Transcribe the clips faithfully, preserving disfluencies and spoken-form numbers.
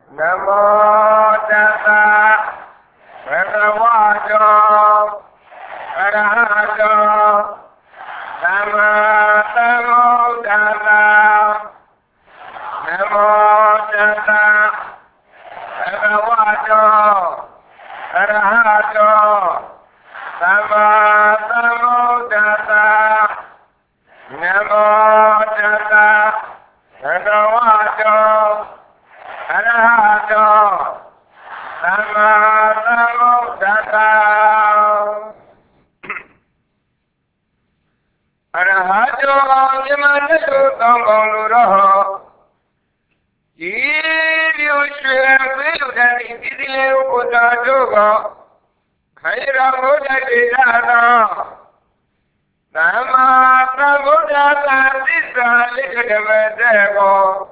Namo Tassa Bhagavato Arahato Sama Sambuddhassa Namo Tassa Bhagavato Arahato Sama Sambuddhassa Namo Tassa Bhagavato Arahato Sama Sambuddhassa Arahato Yamanato Tongoluro Yiyu Shriya Dani Dile Udadugo Khaira Mudadidano Sama Sambuddhassa Tissa Likadamadego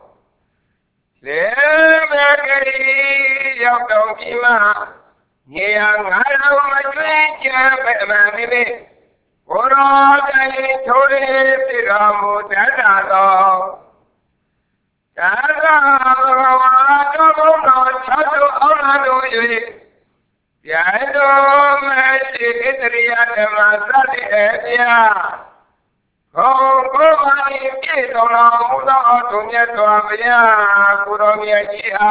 Lemagari Yokokima Yang Alam Majwinja Bemamini Uro Dani Tori Tiramu Tadado Tadado Bhagavato Muno Chadu Auradu Yui Yaido Meshi Idriya Demasadi Edia Gomani Kitono Muda Otunya Tuamia Kuromia Jia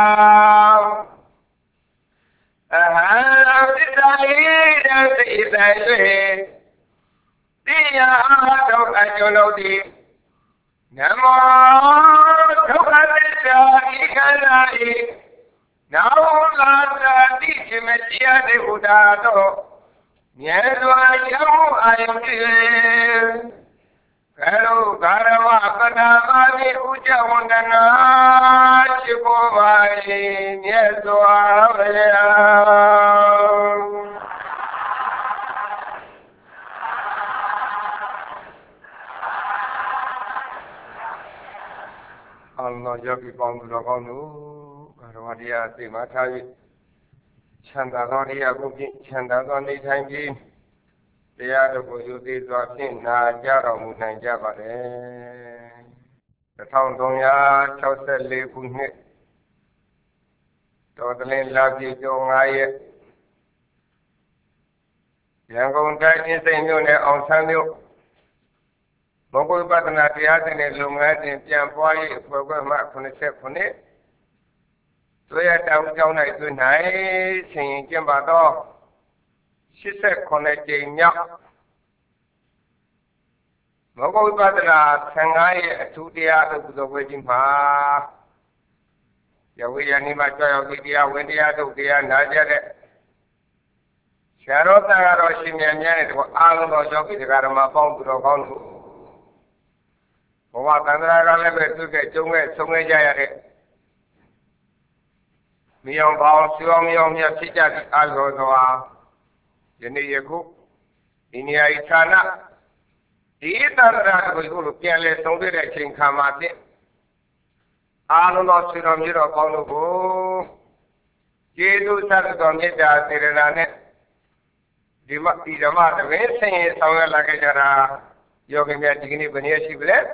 Ahalam Tidai Dasi Isai Dia Adok Ajolodi Namo Tukadisha Ikanai Naulata Dishimechia de Udado Nyedwa Yamu Ayamdi Kalu Karawa Kadamani Ujawandana Chibovai Nyedwa Allah Yogi Bondu Ragonu Karwadia Timatai Chandagania Gugi Chandagani Tangi The other Buyuti Dwapin Najara Mutanjabare The town Donya Chausa Lepuni Totalin Lavi Jongaye Yangon Dai Senune on Samuel Mongol Patana Tiatan and Lungat in Tiampoy program for the Sepone. So I down down I do night singing Jambado. She said connecting Yak Mongol Patana Sangai to the other to the wedding pa. Yawi Anima Joy Vidia, Wendy Adogia, Nadia. Sharota Roshimian, Alan or Jockey, the Garama Pong to the Gongo. Owa Kandra Level to get Junga, Sunga Jayare. Mion Bao, Suomion Yachija, Algoa, Yeniaku, Inia Itana. The Itana was going to kill a Soviet King Kamati. Aluno Suramiro Konubu. Jedu Saradomita, Tirane. The Dama, the way saying somewhere like a Jara, Yogi Magini Beneshi Bled.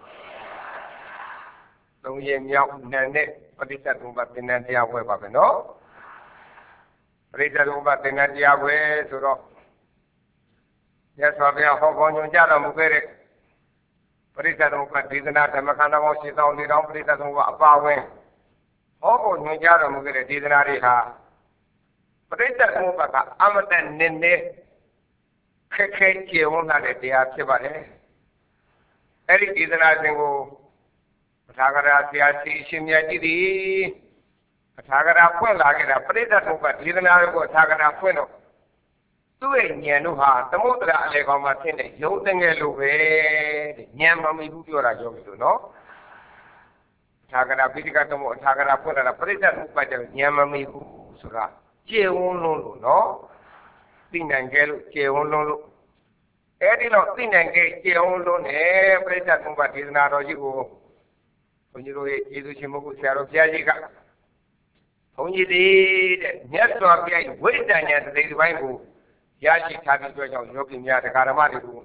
Don't ye meow nane, but it's at Ubatinantia Web, no? Read at Ubatinantia way to rock. Yes, I'll be a whole on Jara Mugere. But it's at Ubatina, the Makana was only don't put it at Ubawe. Oh, Nujara Mugere didn't ha. But it's at Ubaka, Amadan Nene, Keke, won't have it, the Atibare. Eric didn't I think. Tagara Siasi Shimyadi Tagara Puela, Preta Tuba, Lidanago, Tagara Pueno. Two Yanuha, the Mutra Lego Martine, Yotangaluwe, Yamami Dura Yogu, no? Tagara Pitikato, Tagara Puela, Preta Tuba, Yamami Sura, Cheunu, no? Tinangel, Cheunu. Edino Tinangel, Cheunu, eh, Preta Tuba, Tinaro, you. When you do Shimoku Sharo Piajica. Only the Nestor Piai, wait than yet the Bible. Yashi Tabi Joking Yat Karamatu.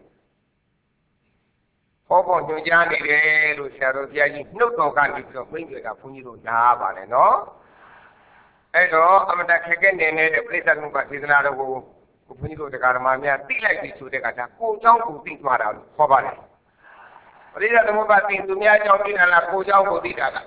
Hobo Nujani, Sharo Piaji, no country of Winga, Puniro Nava, no? အဲ့တော့အမတခက်ခဲနေနေတဲ့ပြိဿသမုပ္ပါဒေသနာတော်ကိုကိုဘုန်းကြီးတို့တရားဓမ္မများသိလိုက်ပြီဆိုတဲ့ကဒါကိုเจ้าကိုသိသွားတာလို့ခေါ်ပါတယ်ပြိဿသမုပ္ပါသိသူများเจ้าသိတာလားကိုเจ้าကိုသိတာလား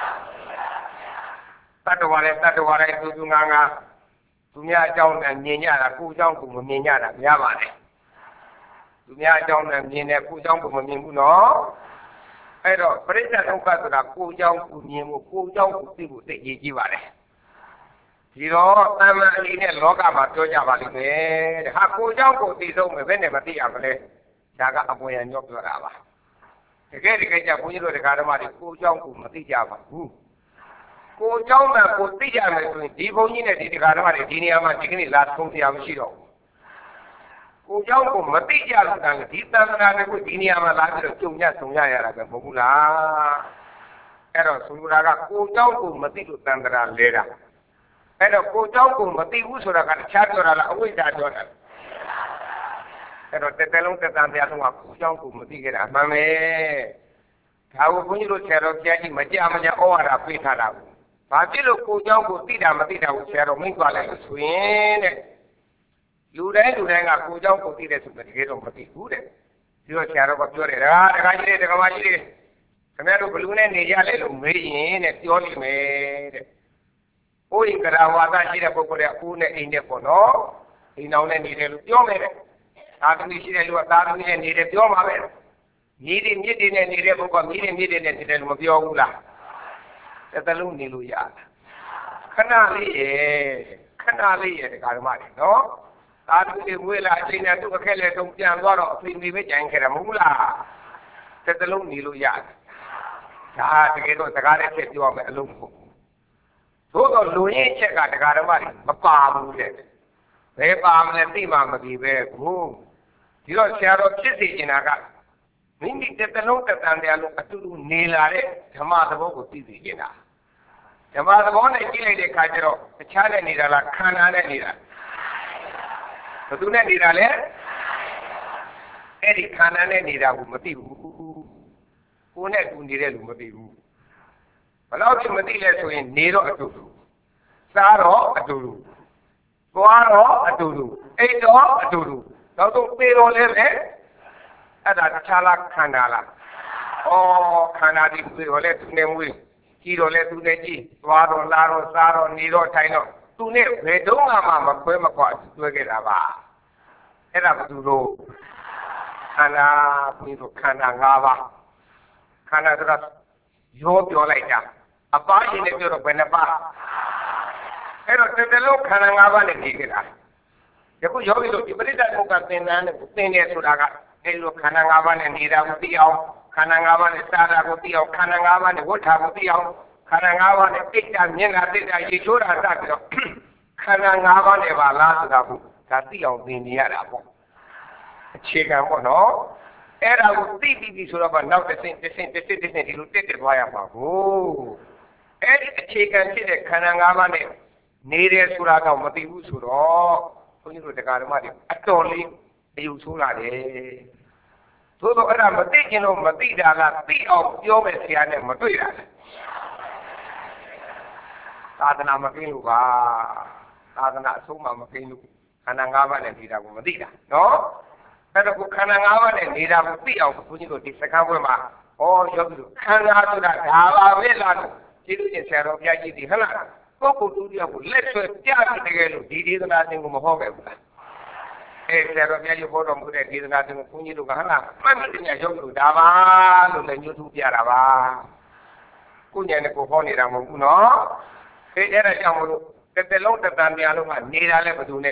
တတ္တဝါနဲ့တတ္တဝါတိုင်းသူသူငါငါသူများအကြောင်းနဲ့မြင်ကြတာကိုเจ้าကိုမမြင်ကြတာများပါတယ်သူများအကြောင်းနဲ့မြင်တယ်ကိုเจ้าကိုမမြင်ဘူးနော်အဲ့တော့ပြိဿသမုပ္ပါဆိုတာကိုเจ้าကိုမြင်ဖို့ကိုเจ้าကိုသိဖို့သိရကြီးပါတယ်ဒီတော့တမန်အနေနဲ့လောကမှာပြောကြပါလိမ့်မယ်တဲ့ဟာကိုเจ้าကိုသိဆုံးမယ်ဘယ်နဲ့မသိရမလဲဒါကအပေါ်ရညော့ပြောတာပါတကယ်တကယ်ကြဘုန်းကြီးတို့တရားဓမ္မတွေကိုเจ้าကိုမသိကြပါဘူးကိုเจ้าမှကိုသိကြမယ်ဆိုရင်ဒီဘုန်းကြီးနဲ့ဒီတရားဓမ္မတွေဒီနေရာမှာဒီကနေ့လာဆုံးပြရမရှိတော့ဘူးကိုเจ้าကိုမသိကြလို့တန်ဒီသံဃာတွေကိုဒီနေရာမှာလာပြီးတော့ကြုံရဆုံရရတာပဲမဟုတ်ဘူးလားအဲ့တော့ဆိုလိုတာကကိုเจ้าကိုမသိလို့သံဃာလဲတာအဲ့တော့ကိုเจ้าကိုမသိဘူးဆိုတာကတခြားပြောတာလားအဝိဇ္ဇာပြောတာအဲ့တော့တစ်သက်လုံးတစ်သံတရားလုံးကကိုเจ้าကိုမသိခဲ့တာမှန်ပဲဒါကိုဘုန်းကြီးတို့ဆရာတော်ဘုရားကြီးမကြမကြဩဝါဒပေးထားတာဘာဖြစ်လို့ကိုเจ้าကိုသိတာမသိတာကိုဆရာတော်မိန့်သွားလိုက်လို့ဆိုရင်တဲ့လူတိုင်းလူတိုင်းကကိုเจ้าကိုသိတဲ့ဆိုတော့တကယ်တော့မသိဘူးတဲ့ဒီတော့ဆရာတော်ကပြောတယ်ဒါတခါကြီးတွေတခါမကြီးတွေခင်ဗျားတို့ဘလူးနဲ့နေကြလေလို့မေးရင်တဲ့ပြောလိမ့်မယ်တဲ့။အိုးရင်ကရာဝါသရှိတဲ့ပုဂ္ဂိုလ်ကအိုးနဲ့အိမ်နဲ့ပေါ့နော်။အိမ်အောင်နဲ့နေတယ်လို့ပြောမယ်တဲ့။သာသမီရှိတဲ့လူကသာသမီနဲ့နေတယ်ပြောမှာပဲ။မြေတွေမြစ်တွေနဲ့နေတဲ့ပုဂ္ဂိုလ်ကမြေတွေမြစ်တွေနဲ့နေတယ်လို့မပြောဘူးလား။တစ်သလုံးနေလို့ရတာ။ခဏလေးရဲ့ခဏလေးရဲ့ဒီကာရမတွေနော်။သာသမီတွေဝေးလာအချိန်နဲ့သူ့အခက်လက်တုံးပြန်သွားတော့အဖေမိပဲကြိုင်ခဲ့တာမဟုတ်လား။တစ်သလုံးနေလို့ရတယ်။ဒါတကယ်တော့စကားနဲ့ဖြစ်ပြောရမယ်အလုံးဖို့သို့တော့လူရင်းချက်ကတရားဓမ္မတွေမပါဘူးတဲ့ဘယ်ပါမလဲသိမှမပြီးပဲကိုဒီတော့ဆရာတော်ဖြစ်စီနေတာကမိမိတစ်တလုံးတစ်တန်တရားလုံးအတူတူနေလာတဲ့ဓမ္မသဘောကိုသိသိနေတာဓမ္မသဘောနဲ့ကြည့်လိုက်တဲ့အခါကျတော့တခြားနဲ့နေတာလားခန္ဓာနဲ့နေတာဘယ်သူနဲ့နေတာလဲအဲ့ဒီခန္ဓာနဲ့နေတာကိုမသိဘူးကိုယ်နဲ့တူနေတဲ့လူမသိဘူးဘယ်လောက်ထိမသိလဲဆိုရင်နေတော့အတူတူစားတော့အတူတူသွားတော့အတူတူအိတ်တော့အတူတူနောက်ဆုံးပေတော်လဲပဲအဲ့ဒါတခြားလားခန္ဓာလားဩခန္ဓာဒီပေတော်လဲသူနဲ့မွေးကြီးတော်လဲသူနဲ့ကြီးသွားတော့လာတော့စားတော့နေတော့ထိုင်တော့သူနဲ့ဘယ်တော့မှမခွဲမကွာတွဲခဲ့တာပါအဲ့ဒါဘယ်သူလို့ခန္ဓာပြီးတော့ခန္ဓာ၅ပါးခန္ဓာဆိုတာရောပြောလိုက်တာအပါရင်နဲ့ပြောတော့ဘယ်နှပါအဲ့တော့တစ်တလုံးခန္ဓာ၅ပါးနဲ့နေကြတာယခုယောဂီတို့ဒီပရိသတ်ဘုကသင်္นานနဲ့သင်တယ်ဆိုတာကအဲ့လိုခန္ဓာ၅ပါးနဲ့နေတာကိုသိအောင်ခန္ဓာ၅ပါးနဲ့စားတာကိုသိအောင်ခန္ဓာ၅ပါးနဲ့ဝတ်တာကိုသိအောင်ခန္ဓာ၅ပါးနဲ့တိတ်တာမျက်နှာတိတ်တာရေချိုးတာစပြီးတော့ခန္ဓာ၅ပါးနဲ့ပါလားဆိုတာကိုဒါသိအောင်သင်နေရတာပေါ့အခြေခံပေါ့နော်အဲ့ဒါကိုသိပြီးပြီဆိုတော့မှနောက်တစ်ဆင့်တစ်ဆင့်တစ်ဆင့်တစ်ဆင့်ဒီလိုတက်တက်သွားရမှာကိုအဲ့ဒီအခြေခံဖြစ်တဲ့ခန္ဓာ၅ပါးနဲ့နေတယ်ဆိုတာတော့မသိဘူးဆိုတော့ဘုန်းကြီးတို့တရားဓမ္မတွေအတော်လေးအယူဆိုးလာတယ်သို့တော့အဲ့ဒါမသိခြင်းလို့မသိတာကသိအောင်ပြောမယ်ဆရာနဲ့မတွေ့တာသာသနာမကင်းလို့ပါသာသနာအဆုံးမှမကင်းလို့ခန္ဓာ၅ပါးနဲ့နေတာကိုမသိတာနော်အဲ့တော့ခန္ဓာ၅ပါးနဲ့နေတာကိုသိအောင်ဘုန်းကြီးတို့ဒီစကားပွဲမှာဩယောဂီတို့ခန္ဓာဆိုတာဒါပါပဲလားလို့ကျေးဇူးရှင်ဆရာတော်ဘုရားကြီးဒီဟလားပုဂ္ဂိုလ်တူတယောက်ကိုလက်ဆွဲပြပြီးတကယ်လို့ဒီဒေသနာသင်ကိုမဟောခဲ့ဘူးလားအဲဆရာတော်ဘုရားကြီးဟောတော်မူတဲ့ဒေသနာသင်ကိုဘုန်းကြီးတို့ကဟလားမှတ်မိတယ်ယောဂီတို့ဒါပါလို့လည်းညှို့ထူးပြတာပါကိုညာနဲ့ကိုဟောနေတာမဟုတ်ဘူးနော်အဲအဲ့ဒါကြောင့်မလို့တစ်တလုံးတစ်တန်တရားလုံးကနေတာလဲဘယ်သူနဲ့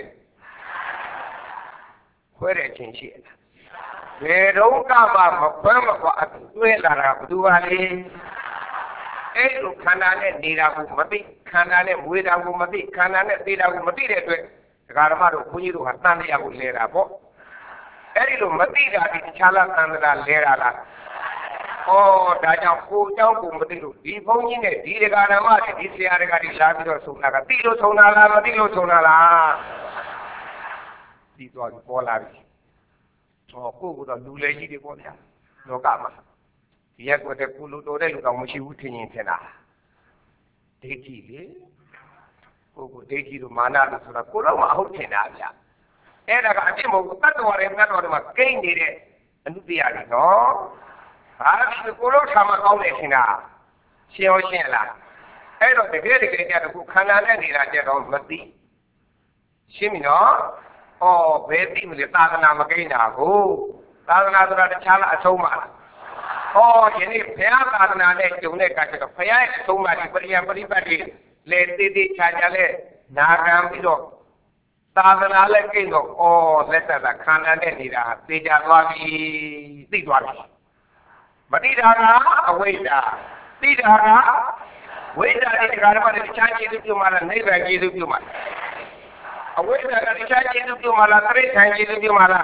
ခွဲတဲ့အချင်းရှိလားဘယ်တော့ကမှမခွဲမကွာအသွဲလာတာဘယ်သူပါလဲအဲ့လိုခန္ဓာနဲ့နေတာကိုမသိခန္ဓာနဲ့မွေးတာကိုမသိခန္ဓာနဲ့သိတာကိုမသိတဲ့အတွက်ဒကာဓမ္မတို့ဘုန်းကြီးတို့ကတန်တရားကိုလဲတာပေါ့အဲ့ဒီလိုမသိတာဒီတခြားလားတန်တရားလဲတာလားဩဒါကြောင့်ကိုเจ้าကိုမသိလို့ဒီဘုန်းကြီးနဲ့ဒီဒကာဓမ္မတွေဒီဆရာတွေကဒီလာပြီးတော့ဆုံးတာကသိလို့ဆုံးတာလားမသိလို့ဆုံးတာလားဒီတော့ပေါ်လာပြီဟောကိုကတော့လူလေကြီးတွေပေါ့ဗျာလောကမှာဒီရက်ကွက်တဲ့ကုလူတော်တဲ့လူတော်မရှိဘူးထင်ရင်ထင်တာဒိဋ္ဌိလေကိုကိုဒိဋ္ဌိတို့မာနတို့ဆိုတာကိုတော့မဟုတ်ထင်တာဗျအဲ့ဒါကအပြစ်မဟုတ်ဘူးတတ်တော်တယ်တတ်တော်တယ်မှာကိန်းနေတဲ့အနုတရားတွေနော်ဟာဒီကိုလို့ထားမှကောင်းတယ်ထင်တာရှင်းရောရှင်းလားအဲ့တော့တကယ်တကယ်ကြတော့ခုခန္ဓာနဲ့နေတာကြတော့မသိရှင်းပြီနော်ဩဘယ်သိမလဲသာသနာမကိန်းတာကိုသာသနာဆိုတာတခြားလားအဆုံးမလားဩယနေ့ဘုရားသာသနာနဲ့ကျုံတဲ့အခါကျတော့ဘုရားရဲ့အဆုံးမဒီပရိယပရိပတ်တွေလေတည်တည်ချာချာလဲနာခံပြီးတော့သာသနာလည်းကိန်းတော့ဩလက်သက်သာခန္ဓာနဲ့နေတာသိကြသွားပြီသိသွားပြီမတိတာကအဝိဇ္ဇာသိတာကဝိဇ္ဇာတဲ့ကာရမတဲ့တခြားကျေစုပြုမှလားနိဗ္ဗာန်ကျေစုပြုမှလားအဝိဇ္ဇာကတခြားကျေစုပြုမှလားတိဋ္ဌာန်ကျေစုပြုမှလား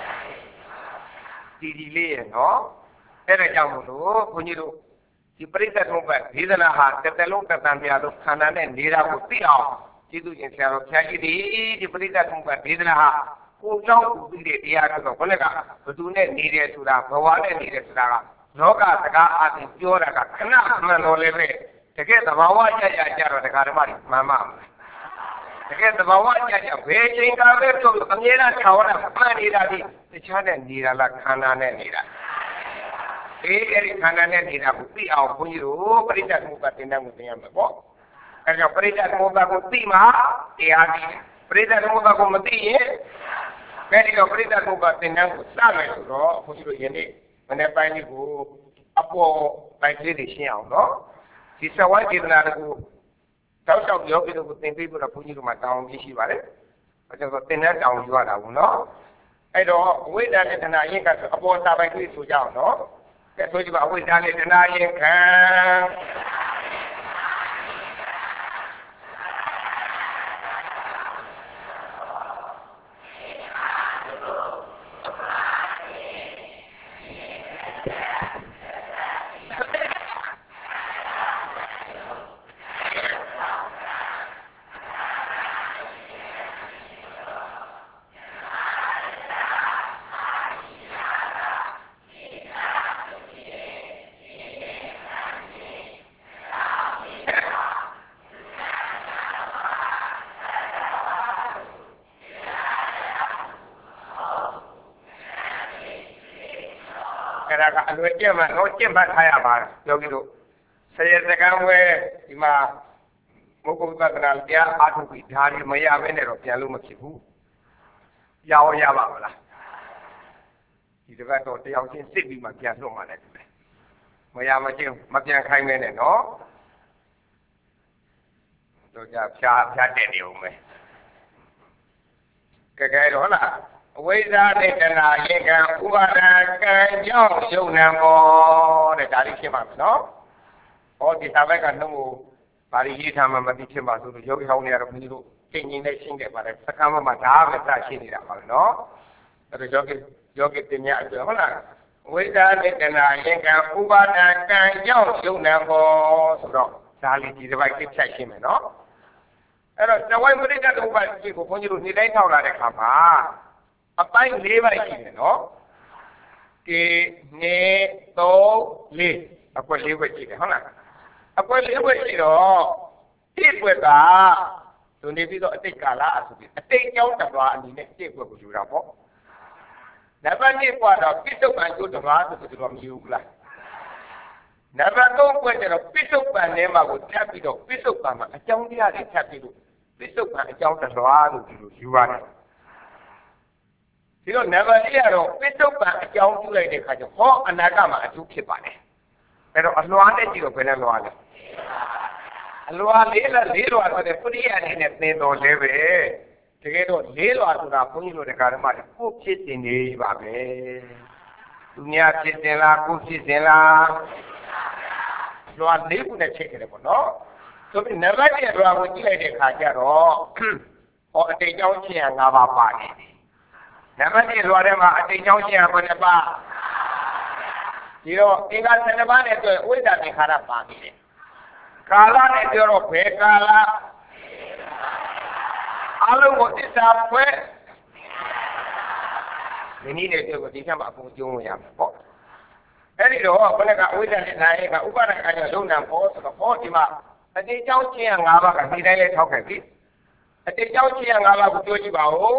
ဒီဒီလေးရဲ့နော်အဲ့ဒါကြောင့်မို့လို့ဘုန်းကြီးတို့ဒီပရိသတ်ထုံးပတ်ဒေသနာဟာတစ်သက်လုံးတစ်တန်ပြာလို့ခန္ဓာနဲ့နေတာကိုသိအောင်ကျေးဇူးရှင်ဆရာတော်ဘုရားကြီးဒီဒီပရိသတ်ထုံးပတ်ဒေသနာဟာကိုယ်ကြောင့်ပြီးတဲ့တရားဆိုတော့ဘုလည်းကဘသူနဲ့နေတယ်ဆိုတာဘဝနဲ့နေတယ်ဆိုတာကလောကစကားအပြင်ပြောတာကခဏမှန်တော်လည်းပဲတကယ်သဘာဝကြကြကြတော့တရားဓမ္မတွေမှန်မှတကယ်သဘာဝကြကြဘယ်ချိန်ကပဲပြောလို့အမြဲတမ်းထောင်ရတာမှန်နေတာဒီတခြားနဲ့နေတာလားခန္ဓာနဲ့နေတာအေးအဲ့ဒီခန္ဓာနဲ့နေတာကိုသိအောင်ဘုန်းကြီးတို့ပရိသတ်မှုကတင်တဲ့မှုသင်ရမှာပေါ့အဲကြောင့်ပရိသတ်မှုကကိုသိမှတရားသိပရိသတ်မှုကကိုမသိရင်ဘယ်ဒီတော့ပရိသတ်မှုကတင်တဲ့ကိုစမယ်ဆိုတော့ဘုန်းကြီးတို့ယနေ့မနေ့ပိုင်းလေးကိုအပေါ်ပိုင်းလေးတွေရှင်းအောင်နော်ဒီစဝိုင်းဒေသနာကိုတောက်လျှောက်ပြောပြီးတော့သင်ပေးဖို့တော့ဘုန်းကြီးတို့မှာတောင်းကြီးရှိပါတယ်။အဲကြောင့်သင်တဲ့တောင်းယူရတာဘူးနော်။အဲ့တော့အဝိဇ္ဇာနဲ့တဏှာရင်ကအပေါ်စာပိုင်းလေးဆိုကြအောင်နော်။ကဲဆိုကြပါအဝိဇ္ဇာနဲ့တဏှာရင်ခံအဲ့ဒါကအလွယ်ကျင့်မှတော့ကျင့်မှထားရပါယောဂီတို့ဆရာစကံဝဲဒီမှာမုဂ္ဂုတ္တနာတရားအားထုတ်ပြီးဒါတွေမရဘဲနဲ့တော့ပြန်လို့မဖြစ်ဘူးရအောင်ရပါမလားဒီတစ်ပတ်တော့တရားချင်းစစ်ပြီးမှပြန်လွတ်မှလည်းမရမချင်းမပြန်ခိုင်းမဲနဲ့နော်တို့ကြဖြားဖြားတဲ့နေဦးမယ်ကဲကဲတော့ဟုတ်လားအဝိဇ္ဇာနဲ့တဏှာရင်ကံဥပါဒံကံကြောင့်ယုံနံပေါ်တဲ့ဒါလေးရှင်းပါမယ်နော်။ဟောဒီစာဘက်ကနှုတ်ကိုဘာလို့ရေးထားမှမသိဖြစ်ပါဆိုလို့ယောဂီဟောင်းတွေကတော့ဘုန်းကြီးတို့ကျင့်ကျင်နဲ့ရှင်းခဲ့ပါတယ်စကားမှမှဒါပဲစရှင်းနေတာပါပဲနော်။အဲ့တော့ယောဂီယောဂီတင်ရအတွက်ဟုတ်လားအဝိဇ္ဇာနဲ့တဏှာရင်ကံဥပါဒံကံကြောင့်ယုံနံပေါ်ဆိုတော့ဒါလေးဒီတစ်ပိုက်ပြဖြတ်ရှင်းမယ်နော်။အဲ့တော့တဝိုင်းပရိသတ်ဥပ္ပါဒ်ကိုဘုန်းကြီးတို့နေ့တိုင်းထောက်လာတဲ့အခါမှာအပိုင်းလေးပိုင်းရှိတယ်နော်ကေနေသုံးလေးအကွက်လေးပဲရှိတယ်ဟုတ်လားအကွက်လေးပဲရှိတော့ဒီကွက်ကသူနေပြီးတော့အတိတ်ကာလအဆိုပြီးအတိတ်ကြောင်းတစ်ပါးအနေနဲ့ဒီကွက်ကိုယူတာပေါ့နံပါတ်နှစ်ကွာတော့ပိဿုပန်ကျိုးတစ်ပါးဆိုပြီးတော့မယူဘူးလားနံပါတ်သုံးကွက်ကျတော့ပိဿုပန်ထဲမှာကိုထပ်ပြီးတော့ပိဿုပန်မှာအကြောင်းတရားတွေထပ်ပြီးတော့ပိဿုပန်အကြောင်းတစ်ပါးလို့ဒီလိုယူရတယ်ဒီတော့နံပါတ်လေးကတော့ပိဿုပံအကြောင်းပြုလိုက်တဲ့အခါကျဟောအနာဂတ်မှာအကျိုးဖြစ်ပါတယ်အဲ့တော့အလွာနဲ့ကြည့်တော့ဘယ်နဲ့လွာလဲအလွာလေးလားလေးလွာဆိုတဲ့ပရိယအနေနဲ့သင်တော်လဲပဲတကယ်တော့လေးလွာဆိုတာဘုန်းကြီးတို့တရားဓမ္မတွေကိုဖြစ်တင်နေပါပဲသူများဖြစ်တင်လားကိုဖြစ်တင်လားလွာလေးခုနဲ့ချိန်ကြတယ်ပေါ့နော်ဆိုပြီးနံပါတ်လေးလွာကိုကြည့်လိုက်တဲ့အခါကျတော့ဟောအတိတ်ကြောင်းချင်းငါးပါးပါတယ်နံပါတ်တစ်လွာထဲမှာအတိတ်ကြောင်းရှင်းရဘယ်နှပါဒီတော့အင်္ဂါဆယ်နှစ်ပါးနဲ့တွေ့ဝိဇ္ဇာသင်္ခါရပါနေတယ်ကာလနဲ့ပြောတော့ဘယ်ကာလအလုံးကိုသစ္စာဖွဲ့ဒီနည်းနဲ့ပြောဒီထက်မှအကုန်ကျုံးလို့ရမှာပေါ့အဲ့ဒီတော့ဘယ်နဲ့ကဝိဇ္ဇာနဲ့နိုင်ကဥပါဒကံကြောင့်လုံနံပေါ်ဆိုတော့ဟောဒီမှာအတိတ်ကြောင်းရှင်းရငါးပါးကဒီတိုင်းလဲထောက်ခဲ့ပြီအတိတ်ကြောင့်ချင်ရငါးပါးကိုပြောကြည့်ပါဦး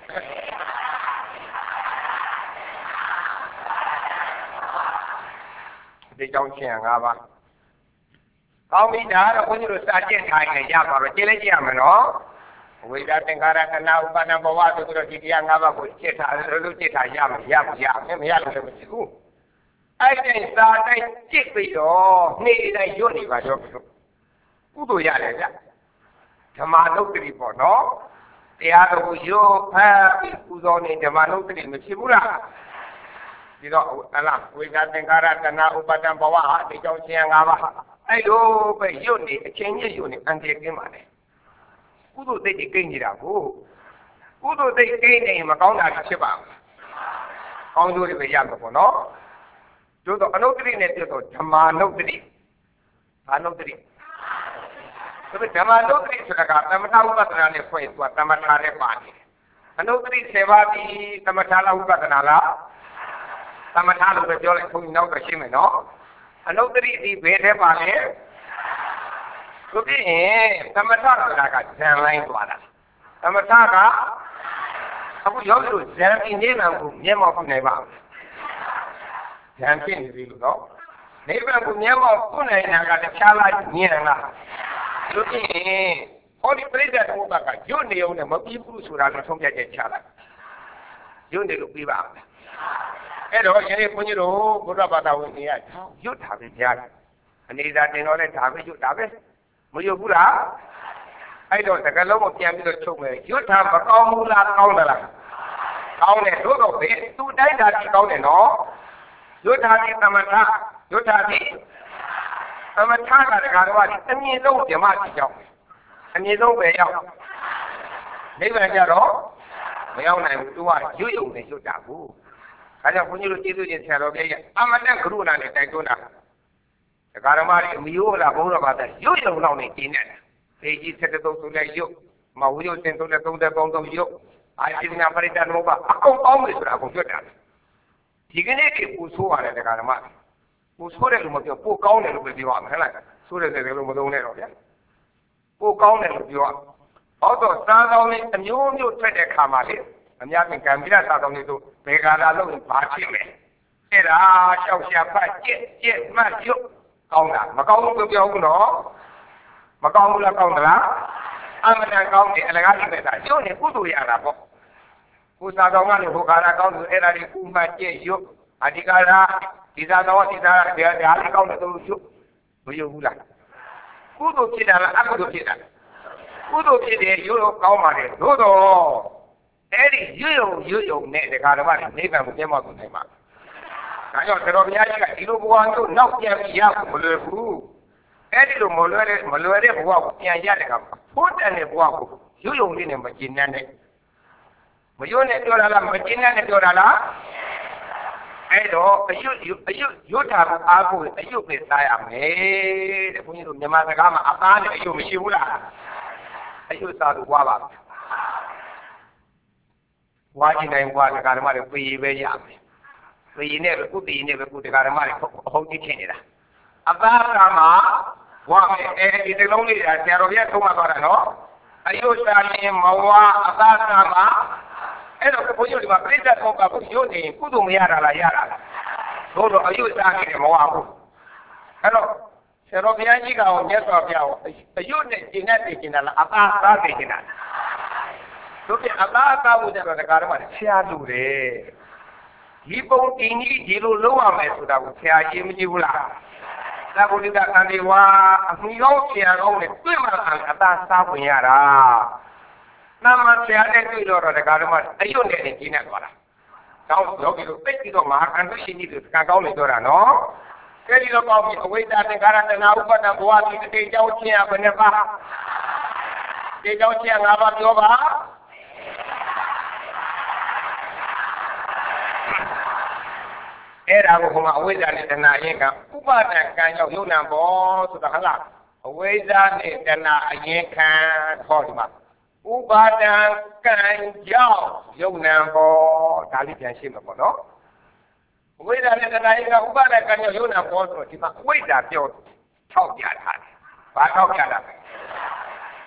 အတိတ်ကြောင့်ချင်ရငါးပါးကောင်းပြီဒါတော့ဘုန်းကြီးတို့စာကျင့်ထားရင်ရပါတော့ကျင့်လိုက်ကြရမယ်နော်ဝိဒါသင်္ခါရခဏဥပါဒံဘဝဆိုပြီးတော့ဒီတရားငါးပါးကိုကျင့်ထားလို့လို့ကျင့်ထားရမယ်ရပါရမယ်မရလို့လည်းမရှိဘူးအဲ့ဒီစာတိုင်းကျင့်ပြီးတော့နေ့တိုင်းရွတ်နေပါတော့ကုသိုလ်ရတယ်ဗျဓမ္မနုတ္တိပေါ့နော်တရားတော်ကိုရွတ်ဖတ်ပြီးပူဇော်နေဓမ္မနုတ္တိမဖြစ်ဘူးလားဒီတော့ဟလားဝိဒါသင်္ခါရခဏဥပါဒံဘဝဟာဒီကြောင့်ကျင့်ငါးပါးအဲ့လိုပဲရွတ်နေအချင်းချင်းရွတ်နေအန်တရကင်းပါလေကုသိုလ်သိကိန်းနေတာကိုကုသိုလ်သိကိန်းနေမကောင်းတာဖြစ်ပါဘူးကောင်းကျိုးတွေပဲရမှာပေါ့နော်တို့တော့အနုတ္တိနဲ့ပြတော့ဓမ္မနုတ္တိဘာနုတ္တိဒါပေမဲ့ဓမ္မနုတ္တိဆိုတာကသမထဥပဒနာနဲ့ဖွဲ့သူကသမထနဲ့ပါနေတယ်အနုတ္တိဆယ်ပါးဒီသမထလားဥပဒနာလားသမထလို့ပဲပြောလိုက်ဘုန်းကြီးနောက်တော့ရှင်းမယ်နော်အနုတ္တိဒီဘယ်ထဲပါလဲဆိုပြီးရင်သမထဆိုတာကဇန်လိုင်းသွားတာသမထကအခုရောက်လို့ဇန်အင်းနေမှကိုမျက်မှောက်ပြုနိုင်ပါ့ဇန်ဖြစ်နေပြီလို့နော်နိဗ္ဗာန်ကိုမျက်မှောက်ပြုနိုင်တာကတခြားလားညင်လားဆိုပြီးရင်ဟောဒီပြိဿတုပ္ပကညွတ်နေအောင်နဲ့မပြီးဘူးဆိုတာကိုဆုံးဖြတ်ချက်ချလိုက်ညွတ်နေလို့ပြီးပါ့မလားအဲ့တော့ယနေ့ဘုန်းကြီးတို့ဘုရားဘာသာဝင်တွေကညွတ်တာပဲကြားတယ်အနေသာတင်တော့လဲဒါပဲညွတ်တာပဲမယုတ်ဘူးလားအဲ့တော့တကယ်လုံးကိုပြန်ပြီးတော့ချုပ်မယ်ရွတ်တာမကောင်းဘူးလားကောင်းတယ်လားကောင်းတယ်တို့တော့ပဲသူ့တိုင်းတာကြည့်ကောင်းတယ်နော်ရွတ်တာဒီသမထရွတ်တာဒီသမထကတကယ်တော့အမြင့်ဆုံးဓမ္မကြီးကြောင့်အမြင့်ဆုံးပဲရောက်နိဗ္ဗာန်ကြတော့မရောက်နိုင်ဘူးသူကရွတ်ယုံနဲ့ရွတ်တာကိုဒါကြောင့်ဘုန်းကြီးတို့ကျေးဇူးရှင်ဆရာတော်ပြည့်ရဲ့အမတန်ကရုဏာနဲ့တိုက်တွန်းတာဒကာရမတွေအမျိုးလားဘုရားဘာသာရွတ်ရုံလောက်နေကျင်းနေတာဒေကြီးဆက်တုံးဆိုလဲရွတ်မဝရုပ်တင်ဆိုလဲသုံးတဲ့ပေါင်းသုံးရွတ်အာရှိနာပရိတ္တမောကအကုန်ပေါင်းပြီဆိုတာကိုရွတ်တာဒီကနေ့ကပူဆိုးရတယ်ဒကာရမပူဆိုးတယ်လို့မပြောပိုကောင်းတယ်လို့ပဲပြောရမယ်ဟဲ့လားဆိုးတယ်တယ်လို့မသုံးနဲ့တော့ဗျာပိုကောင်းတယ်လို့ပြောဟောတော့စားကောင်းလေးအမျိုးမျိုးထွက်တဲ့ခါမှာလေအများကြီးကံပြီးတာစားကောင်းလေးဆိုဘေကာလာလို့ဘာဖြစ်မယ်အဲ့ဒါရှောက်ရှာပတ်ကြက်ကြက်မှတ်ရွတ်ကောင်းတာမကောင်းဘူးပြောဘူးနော်မကောင်းဘူးလားကောင်းသလားအမှန်တန်ကောင်းတယ်အလကားဖြစ်တာရုပ်နေကုသိုလ်ရတာပေါ့ကိုယ်စာတော်ကလည်းဟိုကာရကောင်းတယ်အဲ့ဒါဒီကုမှကျက်ရုပ်အဓိကရာဒီစာတော်ဒီစာတရားတရားလေးကောင်းတယ်သူရုပ်မရုပ်ဘူးလားကုသိုလ်ဖြစ်တာလားအကုသိုလ်ဖြစ်တာကုသိုလ်ဖြစ်တယ်ရုပ်ရောကောင်းပါလေသို့တော့အဲ့ဒီရုပ်ရုံရုပ်ရုံနဲ့ဒကာဓမ္မတွေနိဗ္ဗာန်ကိုမျက်မှောက်ပြုနိုင်ပါဒါကြောင့်တော်ဘုရားကြီးကဒီလိုဘဝမျိုးနောက်ပြန်ပြီးရဖို့မလွယ်ဘူးအဲ့ဒီလိုမလွယ်တဲ့မလွယ်တဲ့ဘဝကိုပြန်ရတဲ့အခါဖို့တန်တဲ့ဘဝကိုရုပ်ရုံလေးနဲ့မကျင်တဲ့မယုံနဲ့ပြောတာလားမကျင်တဲ့ပြောတာလားအဲ့တော့အယုအယုရွတ်တာအားကိုအယုပဲစားရမယ်တဲ့ဘုန်းကြီးတို့မြန်မာစကားမှာအသားနဲ့အယုမရှိဘူးလားအယုစားလို့ဝါပါဝါကြည့်နိုင်ဝါဒကာဓမ္မတွေပြေပဲရမယ်ပြေနဲ့ပဲကုတ္တိနဲ့ပဲကုတ္တကာဓမ္မတွေအဟုတ်ကြီးထင်နေတာအသားကမှာဝါမယ်အဲဒီတစ်လုံးလေးဆရာတော်ဘုရားထုံးမှသွားတာနော်အယုစားရင်မဝါအသားကမှာအဲ့တော့ဘုန်းကြီးတို့ဒီမှာပြိဿသောကကိုရုပ်နေကုသိုလ်မရတာလားရတာသို့တော့အယုစားနေတယ်မဝါဘူးအဲ့တော့ဆရာတော်ဘုရားကြီးကမြတ်စွာဘုရားအယုနဲ့ကျင့်တဲ့ကျင့်တာလားအသားစားတဲ့ကျင့်တာတို့ပြအသားစားဖို့ကြတော့တကားတော့ဆရာလူတယ်ဒီပုံတင်ကြီးဒီလိုလုပ်ရမယ်ဆိုတာကိုဆရာကြီးမကြည့်ဘူးလားသာဘုရားကံဒီဝါအမိကောင်းဆရာကောင်းနဲ့တွေ့မှအသာစားဝင်ရတာနာမဆရာနဲ့တွေ့တော့တကားတော့အယုတ်နဲ့ကျင်းနေသွားတာတောင်းယောဂီတို့သိပြီးတော့မဟာကံတို့ရှင်ကြီးတို့ကံကောင်းနေကြတာနော်ကဲဒီလိုပေါ့ပြီးအဝိဇ္ဇာသင်္ခါရတဏှာဥပါဒဘဝဒီတိကြောင်းချင်းရဘယ်နှပါဒီကြောင်းချင်းငါးပါးပြောပါအဲ့ဒါကိုဟိုမှာအဝိဇ္ဇာနဲ့တဏှာအရင်ကဥပါဒကံရောက်ယုံနာဘောဆိုတာဟုတ်လားအဝိဇ္ဇာနဲ့တဏှာအရင်ခံဟောဒီမှာဥပါဒကံရောက်ယုံနာဘောဒါလေးပြန်ရှင်းမှာပေါ့နော်အဝိဇ္ဇာနဲ့တဏှာအရင်ကဥပါဒကံရောက်ယုံနာဘောဆိုတော့ဒီမှာအဝိဇ္ဇာပြောထောက်ပြတာဘာထောက်ပြတာ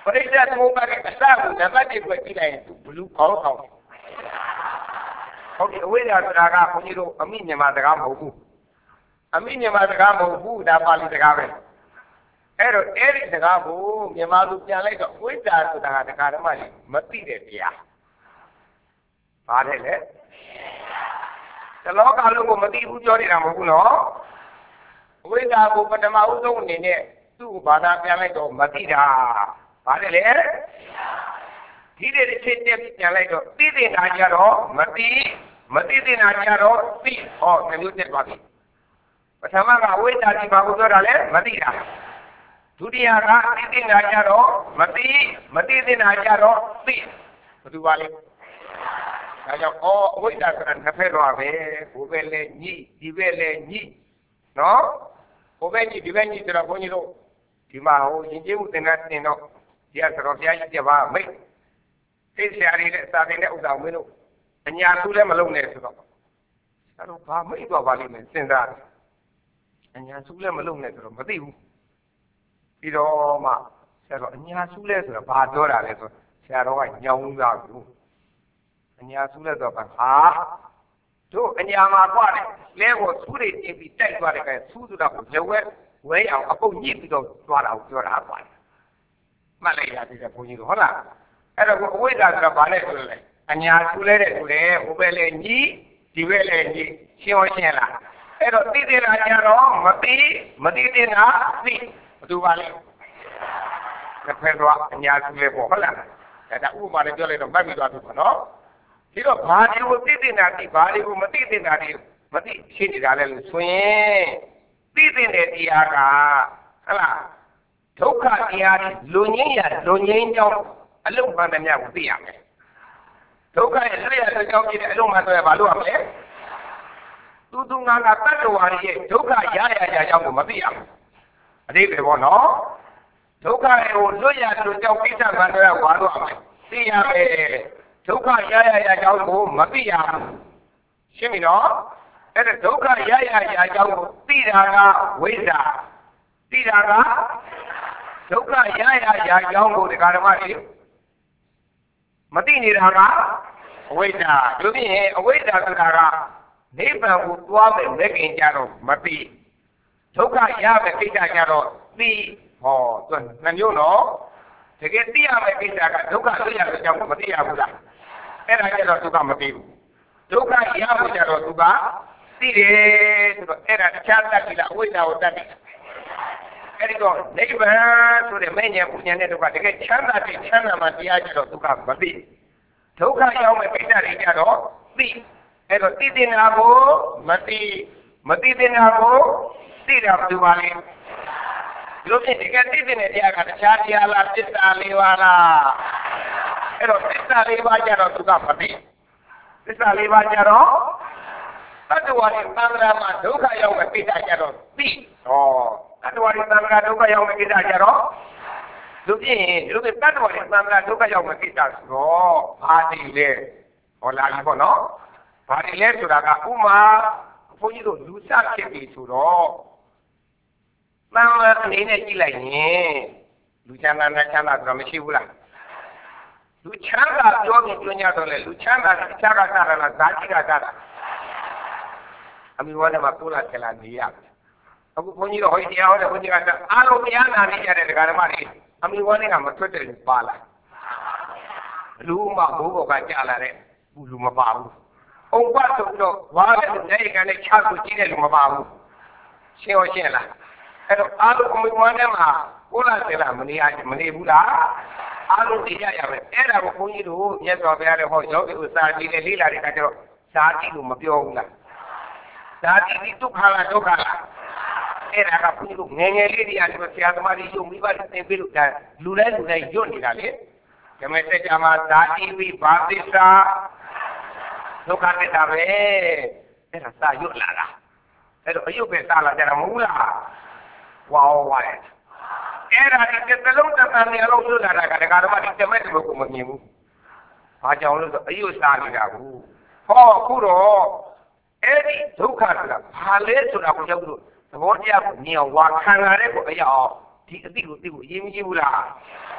ပရိစ္ဆေသမုပ္ပါကအစကိုနံပါတ်တစ်ကိုကြည့်လိုက်ရင်သူဘလူးကောင်းကောင်းဟုတ်ပြီအဝိဇ္ဇာဆိုတာကဘုန်းကြီးတို့အမိမြန်မာစကားမဟုတ်ဘူးအမိမြန်မာစကားမဟုတ်ဘူးဒါပါဠိစကားပဲအဲ့တော့အဲ့ဒီစကားကိုမြန်မာလူပြန်လိုက်တော့အဝိဇ္ဇာဆိုတာကတရားဓမ္မကြီးမသိတဲ့တရားဘာလဲလဲတလောကလုံးကိုမသိဘူးပြောနေတာမဟုတ်ဘူးနော်အဝိဇ္ဇာကိုပထမဦးဆုံးအနေနဲ့သူ့ကိုဘာသာပြန်လိုက်တော့မသိတာဘာလဲလေဒီတဲ့တစ်ချက်တက်ပြန်လိုက်တော့သိတဲ့နာကြတော့မသိမသိတဲ့နာကြတော့သိဟောတမျိုးတက်သွားပြီပထမကအဝိဇ္ဇာကြီးဘာကိုပြောတာလဲမသိတာဒုတိယကသိတဲ့နာကြတော့မသိမသိတဲ့နာကြတော့သိဘယ်သူပါလဲဒါကြောင့်ဩအဝိဇ္ဇာဆိုတာနှစ်ဖက်တော့ပဲဘိုးပဲလဲညိဒီပဲလဲညိနော်ဘိုးပဲညိဒီပဲညိဆိုတော့ဘုန်းကြီးတို့ဒီမှာဟိုယဉ်ကျေးမှုသင်္ကန်းတင်တော့ဒီကသတော်ဘုရားကြီးပြပါမိတ်သိဆရာတွေနဲ့စာသင်တဲ့ဥစ္စာမင်းတို့အညာသူလည်းမလုပ်နဲ့ဆိုတော့အဲ့တော့ဘာမိတ်တော့ပါလိမ့်မယ်စဉ်းစားတယ်အညာသူလည်းမလုပ်နဲ့ဆိုတော့မသိဘူးပြီးတော့မှဆရာတော်အညာသူလည်းဆိုတော့ဘာပြောတာလဲဆိုဆရာတော်ကညောင်းသားဘူးအညာသူလည်းဆိုတော့ဟာတို့အညာမှာကွာတယ်လဲကိုသူတွေတင်ပြီးတိုက်သွားတယ်ကဲသူးဆိုတာကိုဇဝဲဝဲအောင်အပုတ်ညစ်ပြီးတော့သွားတာကိုပြောတာကွာမှတ်လိုက်ရသေးတယ်ဘုန်းကြီးတို့ဟုတ်လားအဲ့တော့အဝိဇ္ဇာဆိုတာဘာလဲဆိုလဲအညာသူလဲတဲ့ဆိုတယ်ဟိုဘက်လဲညီဒီဘက်လဲညီရှင်းရှင်းလားအဲ့တော့သိတဲ့နာကြတော့မသိမသိတဲ့နာသိဘယ်သူပါလဲတစ်ဖက်တော့အညာသူလဲပေါ့ဟုတ်လားအဲ့ဒါဥပမာနဲ့ပြောလိုက်တော့မှတ်ပြီးသွားပြီပေါ့နော်ဒီတော့ဘာတွေကိုသိတဲ့နာသိဘာတွေကိုမသိတဲ့နာတွေမသိရှိနေတာလဲလို့ဆိုရင်သိတဲ့တရားကဟုတ်လားဒုက္ခတရားလူငင်းရလူငင်းကြောင့်အလုံးမှန်တဲ့မြတ်ကိုသိရမယ်ဒုက္ခရဲ့လွတ်ရတဲ့ကြောင့်ဖြစ်တဲ့အလုံးမှန်ဆိုရဘာလို့ရမလဲသူသူငါငါတတ္တဝါရဲ့ဒုက္ခရရရကြောင့်ကိုမသိရဘူးအတိတ်ပဲပေါ့နော်ဒုက္ခရဲ့ကိုလွတ်ရတဲ့ကြောင့်ကိစ္စမှန်ဆိုရဘာလို့ရမလဲသိရမယ်ဒုက္ခရရရကြောင့်ကိုမသိရဘူးရှင်းပြီနော်အဲ့ဒါဒုက္ခရရရကြောင့်ကိုသိတာကဝိဇ္ဇာသိတာကဒုက္ခရရရကြောင်းကိုတရားဓမ္မတွေမသိနေတာကအဝိဇ္ဇာဒါဖြင့်အဝိဇ္ဇာဆိုတာကနိဗ္ဗာန်ကိုသွားမယ်မဲ့ခင်ကြတော့မသိဒုက္ခရမယ်ကိစ္စကြတော့သိဟောသူနှမျိုးနော်တကယ်သိရမယ်ကိစ္စကဒုက္ခသိရတဲ့ကြောင့်မသိရဘူးလားအဲ့ဒါကြတော့ဒုက္ခမသိဘူးဒုက္ခရဖို့ကြတော့သူကသိတယ်ဆိုတော့အဲ့ဒါတခြားတတ်ပြီလားအဝိဇ္ဇာကိုတတ်တယ်အဲ့ဒီတော့နိဗ္ဗာန်ဆိုတဲ့မဲ့ဉာဏ်ပူဉာဏ်နဲ့ဒုက္ခတကယ်ချမ်းသာတဲ့ချမ်းသာမှတရားကြတော့ဒုက္ခမသိဒုက္ခရောက်မဲ့ပိဋကတွေကြတော့သိအဲ့တော့သိတဲ့နာကိုမသိမသိတဲ့နာကိုသိတာဘယ်လိုပါလဲဒီလိုဖြစ်တကယ်သိတဲ့တရားကတခြားတရားလားသစ္စာလေးပါလားအဲ့တော့သစ္စာလေးပါးကြတော့ဒုက္ခမသိသစ္စာလေးပါးကြတော့တတ္တဝါရဲ့သံဃာမှာဒုက္ခရောက်မဲ့ပိဋကကြတော့သိဟောတတ္တဝါရဲ့သံဃာဒုက္ခရောက်မဲ့ကိစ္စကြတော့လူပြင်းလူပြတတ္တဝါရဲ့သံဃာဒုက္ခရောက်မဲ့ကိစ္စဆိုတော့ဘာဒီလဲဟောလာပြီပေါ့နော်ဘာဒီလဲဆိုတာကဥမာဘုန်းကြီးတို့လူစဖြစ်ပြီဆိုတော့သံဃာအနေနဲ့ကြည့်လိုက်ရင်လူချမ်းသာနဲ့ချမ်းသာဆိုတာမရှိဘူးလားလူချမ်းသာပြောပြီးပြောကြတော့လေလူချမ်းသာတခြားကစားတာလားဇာတိကစားတာအမိဝါဒမှာကိုလာခလာနေရအခုဘုန်းကြီးတို့ဟိုတရားဟောတဲ့ဘုန်းကြီးကအားလုံးတရားနာနေကြတဲ့ဒကာဓမ္မတွေအမိဝါဒကမထွက်တဲ့လူပါလားလူမှဘိုးဘောကကြာလာတဲ့ဘူးလူမပါဘူးအုံပတ်ဆိုတော့ဝါတဲ့နေကနဲ့ခြားကိုကြည့်တဲ့လူမပါဘူးရှင်းရောရှင်းလားအဲ့တော့အားလုံးအမိဝါဒမှာကိုလာခလာမနေရမနေဘူးလားအားလုံးတရားရမယ်အဲ့ဒါကိုဘုန်းကြီးတို့မြတ်စွာဘုရားလည်းဟောယောဂီဥစ္စာကြီးနဲ့လေးလာတဲ့အခါကျတော့ဇာတိလို့မပြောဘူးလားဇာတိဒီဒုက္ခလားဒုက္ခလားအဲ့ဒါကဘုန်းကြီးတို့ငယ်ငယ်လေးတွေအဲ့ဒါဆရာသမားတွေယုံမိဘတွေသင်ပေးလို့ဒါလူလဲလူလဲညွတ်နေတာလေဓမ္မစကြာမှာဇာတိဝိဘာသစ္စာဒုက္ခသစ္စာပဲအဲ့ဒါစာရွတ်လာတာအဲ့တော့အယုတ်ပဲစာလာကြတာမဟုတ်လားဝါဝါရဲ့အဲ့ဒါဒီတစ်လုံးတစ်သံနေအလုံးလွတ်လာတာကဒကာဓမ္မဒီတမက်တမက်ကိုမမြင်ဘူးဘာကြောင့်လဲဆိုအယုတ်စာနေတာဘူးဟောအခုတော့အဲ့ဒီဒုက္ခဆိုတာဘာလဲဆိုတာကိုကြောက်လို့သဘောတရားကိုမြင်အောင်ဝါခံလာတဲ့ကိုအရာအောင်ဒီအတိကိုသိကိုအရေးမကြီးဘူးလားအဲ့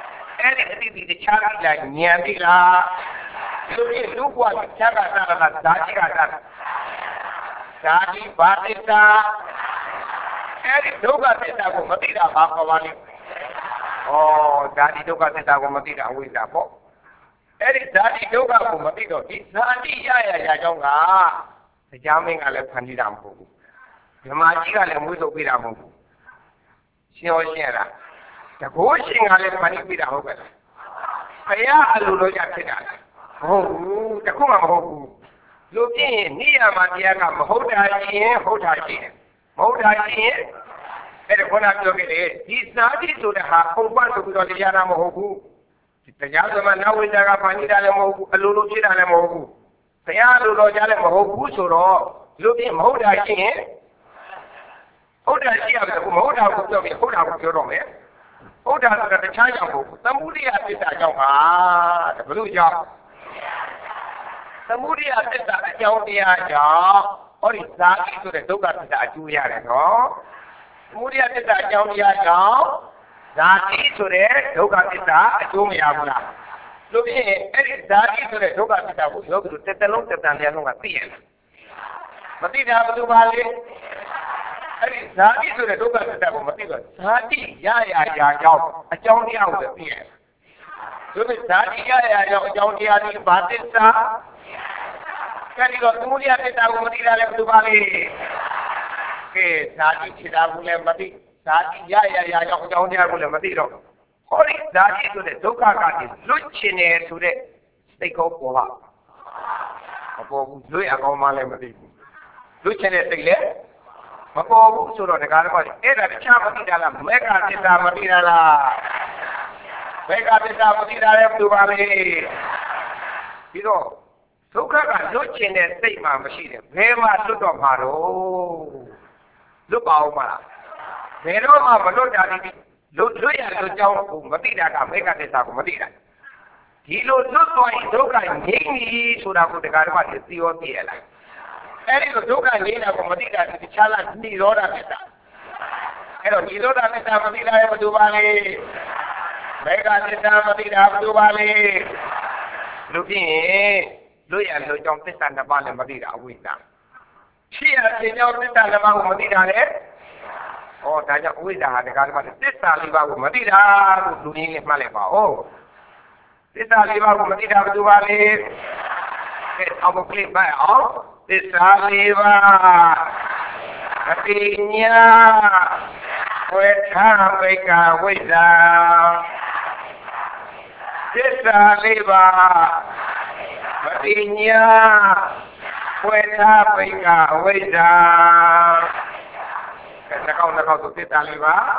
အဲ့ဒီအတိအတခြားလိုက်ဉာဏ်ပြီလားလူကြီးလူဘဝခြားကစားတာဇာတိကစားတာဇာတိဘာတိတာအဲ့ဒီဒုက္ခသစ္စာကိုမသိတာဘာခေါ်ပါလဲဩဇာတိဒုက္ခသစ္စာကိုမသိတာဝိဇ္ဇာပေါ့အဲ့ဒီဇာတိဒုက္ခကိုမသိတော့ဒီဇာတိရရရကြောင်းကတရားမင်းကလည်းဖန်တီးတာမဟုတ်ဘူးဓမ္မကြီးကလည်းမွေးထုတ်ပေးတာမဟုတ်ဘူးရှင်းရောရှင်းရလားတကောရှင်ကလည်းဖန်တီးပေးတာဟုတ်ကဲ့လားဘုရားအလိုလိုရဖြစ်တာမဟုတ်ဘူးတခုမှမဟုတ်ဘူးလူပြင်းရင်နိယာမတရားကမဟုတ်တာရင်ဟုတ်တာရှိတယ်မဟုတ်တာရင်အဲ့ဒါခေါင်းပြောခဲ့တယ်ဒီဇာတိဆိုတဲ့ဟာပုံပတ်ဆိုပြီးတော့တရားနာမဟုတ်ဘူးတရားသမားနဝိဇ္ဇာကဖန်တီးတာလည်းမဟုတ်ဘူးအလိုလိုဖြစ်တာလည်းမဟုတ်ဘူးဘုရားလိုလိုကြားလည်းမဟုတ်ဘူးဆိုတော့လူပြင်းမဟုတ်တာရှိရင်ဟုတ်တာရှိရတယ်ကိုမဟုတ်တာကိုပြောပြီးဟုတ်တာကိုပြောတော့မယ်ဟုတ်တာဆိုတာတခြားကြောင့်မဟုတ်ဘူးသမုဒိယသစ္စာကြောင့်ပါတဘလို့ကြောင့်သမုဒိယသစ္စာအကြောင်းတရားကြောင့်ဟောဒီဇာတိဆိုတဲ့ဒုက္ခသစ္စာအကျိုးရတယ်နော်သမုဒိယသစ္စာအကြောင်းတရားကြောင့်ဇာတိဆိုတဲ့ဒုက္ခသစ္စာအကျိုးမရဘူးလားလို့ဖြစ်ရင်အဲ့ဒီဇာတိဆိုတဲ့ဒုက္ခသစ္စာကိုယောဂီတို့တစ်တလုံးတစ်တန်တရားလုံးကသိရလားမသိတာဘယ်လိုပါလဲအဲ့ဒီဇာတိဆိုတဲ့ဒုက္ခသစ္စာကိုမသိတော့ဇာတိရရရာကြောင့်အကြောင်းတရားကိုသိရတယ်ဆိုပြီးဇာတိရရကြောင့်အကြောင်းတရားဒီဘာသစ္စာကဲဒီတော့သမုဒိယသစ္စာကိုမသိတာလည်းဘယ်လိုပါလဲကဲဇာတိဖြစ်တာကိုလည်းမသိဇာတိရရရာကြောင့်အကြောင်းတရားကိုလည်းမသိတော့ဟောဒီဇာတိဆိုတဲ့ဒုက္ခကနေလွတ်ချင်တယ်ဆိုတဲ့စိတ်ကောပေါ်ပါမပေါ်ဘူးလွတ်အကောင်မှလည်းမသိဘူးလွတ်ချင်တဲ့စိတ်လည်းမပေါ်ဘူးဆိုတော့ဒကာတော်အဲ့ဒါတခြားမသိတာလားမေဃသစ္စာမသိတာလားမေဃသစ္စာမသိတာလည်းဘယ်လိုပါလဲပြီးတော့ဒုက္ခကလွတ်ချင်တဲ့စိတ်မှမရှိတယ်ဘယ်မှာလွတ်တော့မှာတော့လွတ်ပါအောင်မလားဘယ်တော့မှမလွတ်တာဒီလွတ်လွတ်ရလွတ်ကြောင်းကိုမသိတာကမေဃသစ္စာကိုမသိတာဒီလိုလွတ်သွားရင်ဒုက္ခငြိမ့်ပြီဆိုတာကိုဒကာတော်ကသိရောသိရလားအဲ့ဒီဒုက္ခငြိမ်းတာကိုမသိတာတခြားလားနိရောဓမေတ္တာအဲ့တော့နိရောဓမေတ္တာမသိတာရဲ့ဘယ်သူပါလဲမေဃသစ္စာမသိတာဘယ်သူပါလဲလူပြင်းလွတ်ရလွတ်ကြောင်းသစ္စာနှစ်ပါးလည်းမသိတာအဝိဇ္ဇာဖြစ်ရခြင်းကြောင့်သစ္စာနှစ်ပါးကိုမသိတာလေဩဒါကြောင့်အဝိဇ္ဇာဟာတကားတပါးသစ္စာလေးပါးကိုမသိတာလို့လူရင်းလေးမှတ်လိုက်ပါဦးသစ္စာလေးပါးကိုမသိတာဘယ်သူပါလဲကဲအောက်ကလေးပါအောင်သစ္စာလေးပါးအတိညာဝေထာဝိကဝိဇ္ဇာသစ္စာလေးပါးအတိညာဝေထာဝိကဝိဇ္ဇာကဲတစ်ခေါက်တစ်ခေါက်သစ္စာလေးပါး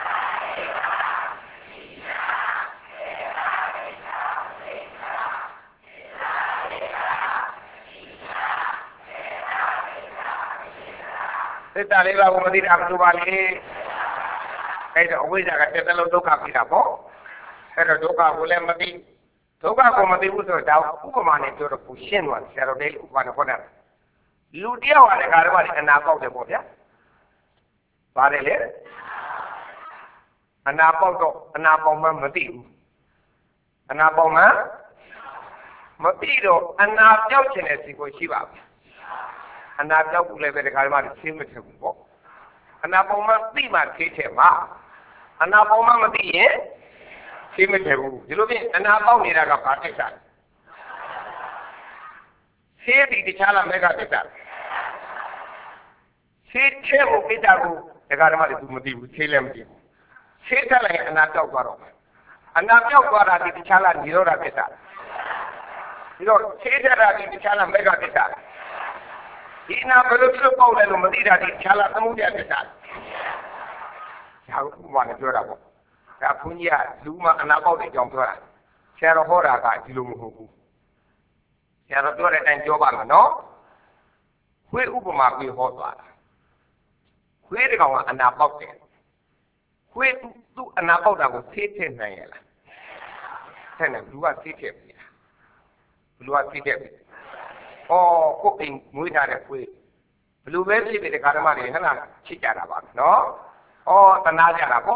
သစ္စာလေးပါးကိုမသိတာဘယ်လိုပါလဲအဲ့တော့အဝိဇ္ဇာကတစ်သက်လုံးဒုက္ခဖြစ်တာပေါ့အဲ့တော့ဒုက္ခကိုလည်းမသိဒုက္ခကိုမသိဘူးဆိုတော့ဒါဥပမာနဲ့ပြောတော့ကိုရှင်းသွားဆရာတော်လေးဥပမာနဲ့ဟောတာလူတယောက်ဟာတခါတော့အနာပေါက်တယ်ပေါ့ဗျာပါတယ်လေအနာပေါက်တော့အနာပေါက်မှမသိဘူးအနာပေါက်မှမသိတော့အနာပြောက်ခြင်းတဲ့စီကိုရှိပါဘူးအနာပြောက်ဘူးလည်းပဲတခါမှသိမထဘူးပေါ့အနာပေါက်မှသိမှသိတယ်မှာအနာပေါက်မှမသိရင်သိမထဘူးဒီလိုဖြင့်အနာပေါက်နေတာကဘာတိုက်တာဆေးဒီတခြားလားမေဃတိုက်တာဆေးချဲဖို့ပိတာကိုဒကာဓမ္မတွေသူမသိဘူးဆေးလည်းမသိဘူးဆေးထက်လိုက်အနာပြောက်သွားတော့အနာပြောက်သွားတာဒီတခြားလားនិရောဓပိတာဒီတော့ဆေးထက်တာဒီတခြားလားမေဃပိတာဒီနာဘယ်လိုဖြစ်ပေါက်လဲလို့မသိတာဒီတခြားလားသမုဒယပိတာဒါကဥပမာနဲ့ပြောတာပေါ့ဒါဘုန်းကြီးကလူမအနာပေါက်တဲ့အကြောင်းပြောတာဆရာတော်ဟောတာကဒီလိုမဟုတ်ဘူးဆရာတော်ပြောတဲ့အတိုင်းပြောပါမယ်နော်ခွေးဥပမာပြီးဟောသွားတာခွေးတကောင်ကအနာပေါက်တယ်ခွေးသူ့အနာပေါက်တာကိုဆေးထည့်နိုင်ရလားထည့်နိုင်လူကဆေးထည့်ပြီလူကဆေးထည့်ပြီဩကိုအိမ်မွေးထားတဲ့ခွေးဘလူပဲဖြစ်ဖြစ်ဒီကာဓမ္မတွေဟဲ့လားချစ်ကြတာပါနော်ဩတနာကြတာပေါ့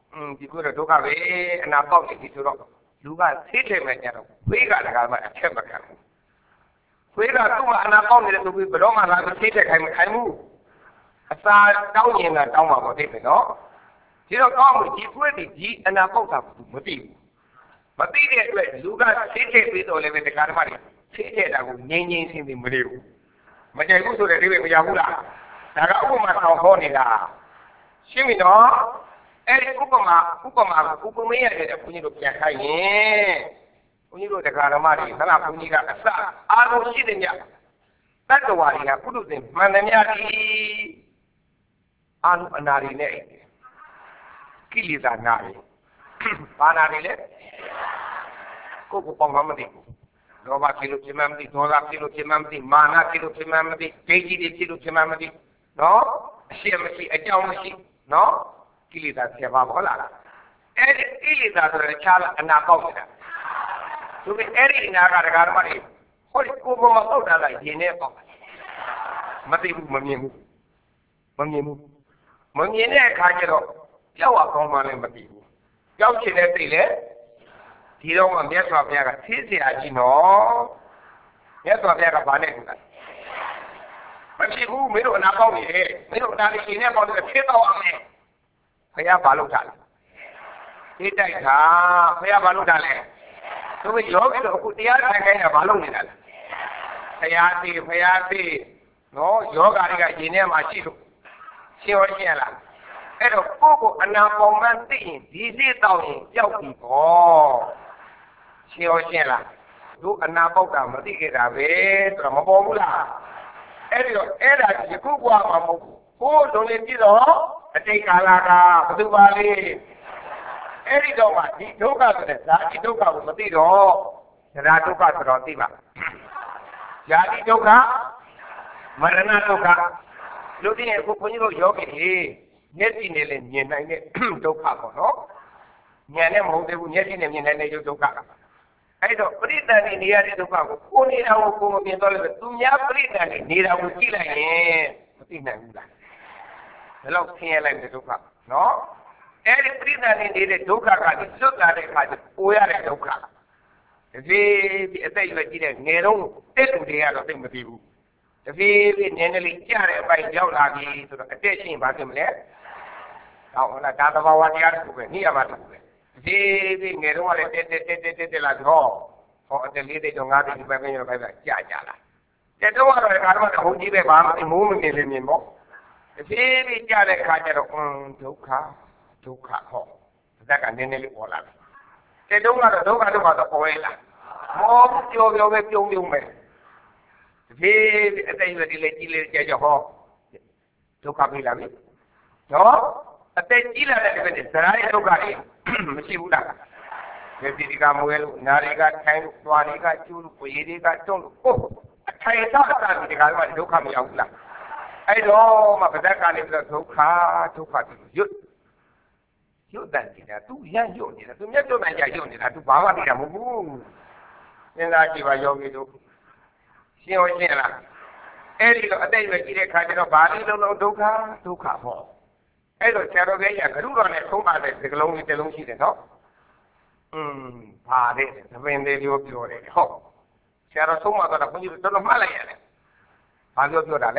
อืมဒီကိုတော့ဒုက္ခပဲအနာပေါက်နေပြီဆိုတော့လူကသိတယ်မယ်ကြတော့ခွေးကတကားမှအချက်မခံဘူးခွေးကသူ့မှာအနာပေါက်နေတယ်ဆိုပြီးဘယ်တော့မှလာမသိတဲ့ခိုင်မခိုင်ဘူးအစာတောင်းရင်တော့တောင်းမှာပေါ့သိတယ်နော်ဒီတော့ကောင်းပြီဒီခွေးဒီဒီအနာပေါက်တာမသိဘူးမသိတဲ့အတွက်လူကသိတဲ့ပြီးတော့လည်းပဲတကားမှတွေသိတဲ့တာကိုငြိမ်ငြိမ်စင်စင်မလေးဘူးမကြိုက်ဘူးဆိုတဲ့ဒီပဲမရဘူးလားဒါကဥပမာဆောင်ဟောနေတာရှင်းပြီနော်အဲ့ဒီဥပမာဥပမာကိုဥပမေးရတယ်ဘုန်းကြီးတို့ပြန်ခိုင်းရင်ဘုန်းကြီးတို့တရားဓမ္မတွေသလားဘုန်းကြီးကအစအားလုံးရှိတဲ့ညတတ္တဝါတွေကပုထုဇဉ်မှန်တယ်များဒီအာနုအနာရီနဲ့ကိလေသာနာရီဘာနာရီလဲကိုကိုပေါင်းမမသိဘူးလောဘဖြစ်လို့ဖြစ်မှမသိဒေါသဖြစ်လို့ဖြစ်မှမသိမာနဖြစ်လို့ဖြစ်မှမသိဒိဋ္ဌိတွေဖြစ်လို့ဖြစ်မှမသိနော်အရှိမရှိအကြောင်းမရှိနော်ကိလေသာဖြစ်ပါဘောလားအဲ့ဒီကိလေသာဆိုတဲ့ခြားအနာပေါက်နေတာသူကအဲ့ဒီအနာကတရားဓမ္မတွေဟောဒီကိုယ်ပေါ်မှာပေါက်တာလားရင်နဲ့ပေါက်မသိဘူးမမြင်ဘူးမမြင်ဘူးမမြင်တဲ့အခါကျတော့ကြောက်အောင်မှလည်းမသိဘူးကြောက်ချင်တဲ့သိလေဒီတော့မှမြတ်စွာဘုရားကသိเสียကြီးနော်မြတ်စွာဘုရားကဘာနဲ့တူလဲမဖြစ်ဘူးမင်းတို့အနာပေါက်နေတယ်မင်းတို့အနာလေးရှင်နဲ့ပေါက်တယ်ဖြစ်တော့အောင်မယ်ဘုရားဘာလုပ်တာလဲသိတိုက်တာဘုရားဘာလုပ်တာလဲသူကယောဂီတို့အခုတရားထိုင်ခိုင်းတာဘာလုပ်နေတာလဲဘုရားသိဘုရားသိနော်ယောဂါတွေကရှင်ထဲမှာရှိလို့ရှင်းရရှင်းလားအဲ့တော့ကိုယ့်ကိုအနာပေါက်မှန်းသိရင်ဒီစိတ်တော့ရင်ကြောက်ပြီပေါ့ရှင်းရရှင်းလားတို့အနာပေါက်တာမသိခဲ့တာပဲဆိုတော့မပေါ်ဘူးလားအဲ့ဒီတော့အဲ့ဒါဒီခုဘွားမှာမဟုတ်ဘူးဟိုးလုံးလေးပြီးတော့အတိတ်ကာလကဘယ်သူပါလဲအဲ့ဒီတော့မှဒီဒုက္ခဆိုတဲ့ဇာတိဒုက္ခကိုမသိတော့ဇာဒုက္ခဆိုတော့သိပါဇာတိဒုက္ခမရဏဒုက္ခလူတွေအခုဘုန်းကြီးတို့ယောဂီတွေမျက်စိနဲ့လည်းမြင်နိုင်တဲ့ဒုက္ခပေါ့နော်ဉာဏ်နဲ့မဟုတ်သေးဘူးမျက်စိနဲ့မြင်နိုင်တဲ့ဒုက္ခအဲ့တော့ပရိသတ်နေနေရတဲ့ဒုက္ခကိုကိုနေတာကိုကိုမမြင်တော့လည်းသူများပရိသတ်နေနေတာကိုကြည့်လိုက်ရင်မသိနိုင်ဘူးလားဒါတော့ဆင်းရဲလိုက်တဲ့ဒုက္ခနော်အဲ့ဒီပရိသတ်နေနေတဲ့ဒုက္ခကဒီစွတ်လာတဲ့အခါကျပိုရတဲ့ဒုက္ခဒီဒီအသက်ရွယ်ကြီးတဲ့ငယ်တော့တက်လူတွေကတော့သိမသိဘူးတဖြည်းဖြည်းနည်းနည်းလေးကြားတဲ့အပိုင်းရောက်လာပြီဆိုတော့အတက်ရှိရင်ဘာဖြစ်မလဲဟောဟုတ်လားဒါသဘာဝတရားတစ်ခုပဲနိယမတစ်ခုပဲဒီဒီငယ်တော့လည်းတက်တက်တက်တက်တက်လာတော့ဟောအတက်လေးတိတ်တော့ငါးတိတ်ပဲပဲရောပဲပဲကြာကြာလာတက်တော့ကတော့ဒါကတော့ဘုံကြီးပဲဘာမှမိုးမမြင်လည်းမြင်ပေါ့တဖြည်းဖြည်းကြားတဲ့အခါကျတော့အင်းဒုက္ခဒုက္ခဟောဇက်ကနည်းနည်းလေးပေါ်လာတယ်တက်တော့ကတော့ဒုက္ခဒုက္ခတော့ပေါ်ရလားမောပြောပြောပဲပြုံးပြုံးပဲတဖြည်းဖြည်းအတိတ်တွေလည်းကြီးလေးကြာကြာဟောဒုက္ခပြီလားဗျနော်အသက်ကြီးလာတဲ့အခါကျဇရာရဲ့ဒုက္ခတွေမရှိဘူးလားဒီဒီကမွေးလို့နာရီကထိုင်လို့သွားရီကကျူးလို့ကိုရီတွေကတုံးလို့ဟုတ်အထိုင်တော့တာဒီကကဒုက္ခမရောက်ဘူးလားအဲ့တော့မှဗဒက်ကလည်းဒုက္ခဒုက္ခရွတ်ရွတ်တယ်ကြာသူရရွတ်နေတာသူမျက်တုံးနိုင်ကြရွတ်နေတာသူဘာမှသိတာမဟုတ်ဘူးစဉ်းစားကြည့်ပါယောဂီတို့ရှင်းရှင်းလားအဲ့ဒီတော့အတိတ်ပဲကြည့်တဲ့ခါကျတော့ဘာလို့လုံးလုံးဒုက္ခဒုက္ခပေါ့အဲ့တော့ဆရာတော်ကြီးကဂရုတော်နဲ့သုံးပါတဲ့စကလုံးလေးတစ်လုံးရှိတယ်နော်อืมဘာလဲသပင်လေးပြောပြောတယ်ဟုတ်ဆရာတော်သုံးပါတော့ဘုန်းကြီးတို့တော်တော်မှတ်လိုက်ရတယ်ဘာပြောပြောတာလဲ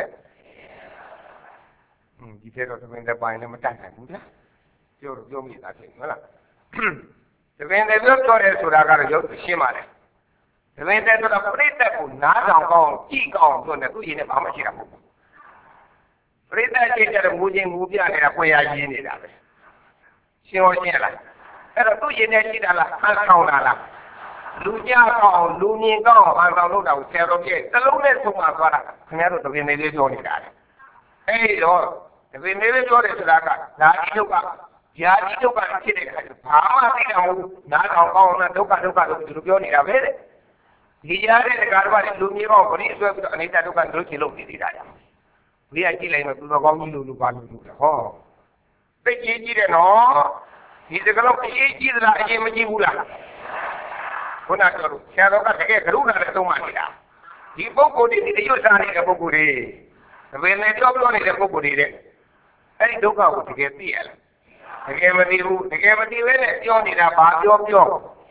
อืมဒီထဲတော့သပင်တစ်ပိုင်းလည်းမတတ်နိုင်ဘူးဗျာပြောတော့ပြောမိတာဖြစ်ဟုတ်လားသပင်လေးပြောပြောတယ်ဆိုတာကတော့ရုပ်ရှင်းပါတယ်သပင်တဲ့ဆိုတော့ပြိတ္တကိုနားဆောင်ကောင်းကြည့်ကောင်းဆိုနေသူ့ရင်နဲ့ဘာမှရှိတာမဟုတ်ဘူးပြိတ္တချင်းကျတော့မူချင်းမူပြနေတာပွေရရင်းနေတာပဲရှင်းရောရှင်းလားအဲ့တော့သူ့ရင်နဲ့ရှိတာလားအဆောင်တာလားလူကြကောင်းလူမြင်ကောင်းအဆောင်လို့တော့ဆယ်တော်ပြည့်တစ်လုံးနဲ့ဆုံးမသွားတာခင်ဗျားတို့တပင်လေးလေးပြောနေတာလေအဲ့တော့တပင်လေးလေးပြောတယ်ဆိုတာကဓာတိဒုက္ခဓာတိဒုက္ခဖြစ်တဲ့အခါကျဘာမှသိတာမဟုတ်နားဆောင်ကောင်းလားဒုက္ခဒုက္ခလို့ဒီလိုပြောနေတာပဲတဲ့ဒီကြားတဲ့ကာရဘာလူမြင်ကောင်းပရိဆွဲပြီးတော့အနိစ္စဒုက္ခတို့ချေလို့နေနေတာကြောင့်ဘုရားကြည့်လိုက်တော့သူတော်ကောင်းကြီးလို့လို့ပါလို့လို့ဟောသိကြီးကြီးတယ်နော်ဒီစကလုံးအရေးကြီးသလားအရေးမကြီးဘူးလားခုနကပြောလို့ဆရာတော်ကတကယ်ကရုဏာနဲ့သုံးပါနေတာဒီပုဂ္ဂိုလ်တွေဒီရွတ်စားနေတဲ့ပုဂ္ဂိုလ်တွေဘယ်နဲ့ပြောပြောနေတဲ့ပုဂ္ဂိုလ်တွေတဲ့အဲ့ဒီဒုက္ခကိုတကယ်သိရလားတကယ်မသိဘူးတကယ်မသိပဲနဲ့ပြောနေတာဘာပြောပြော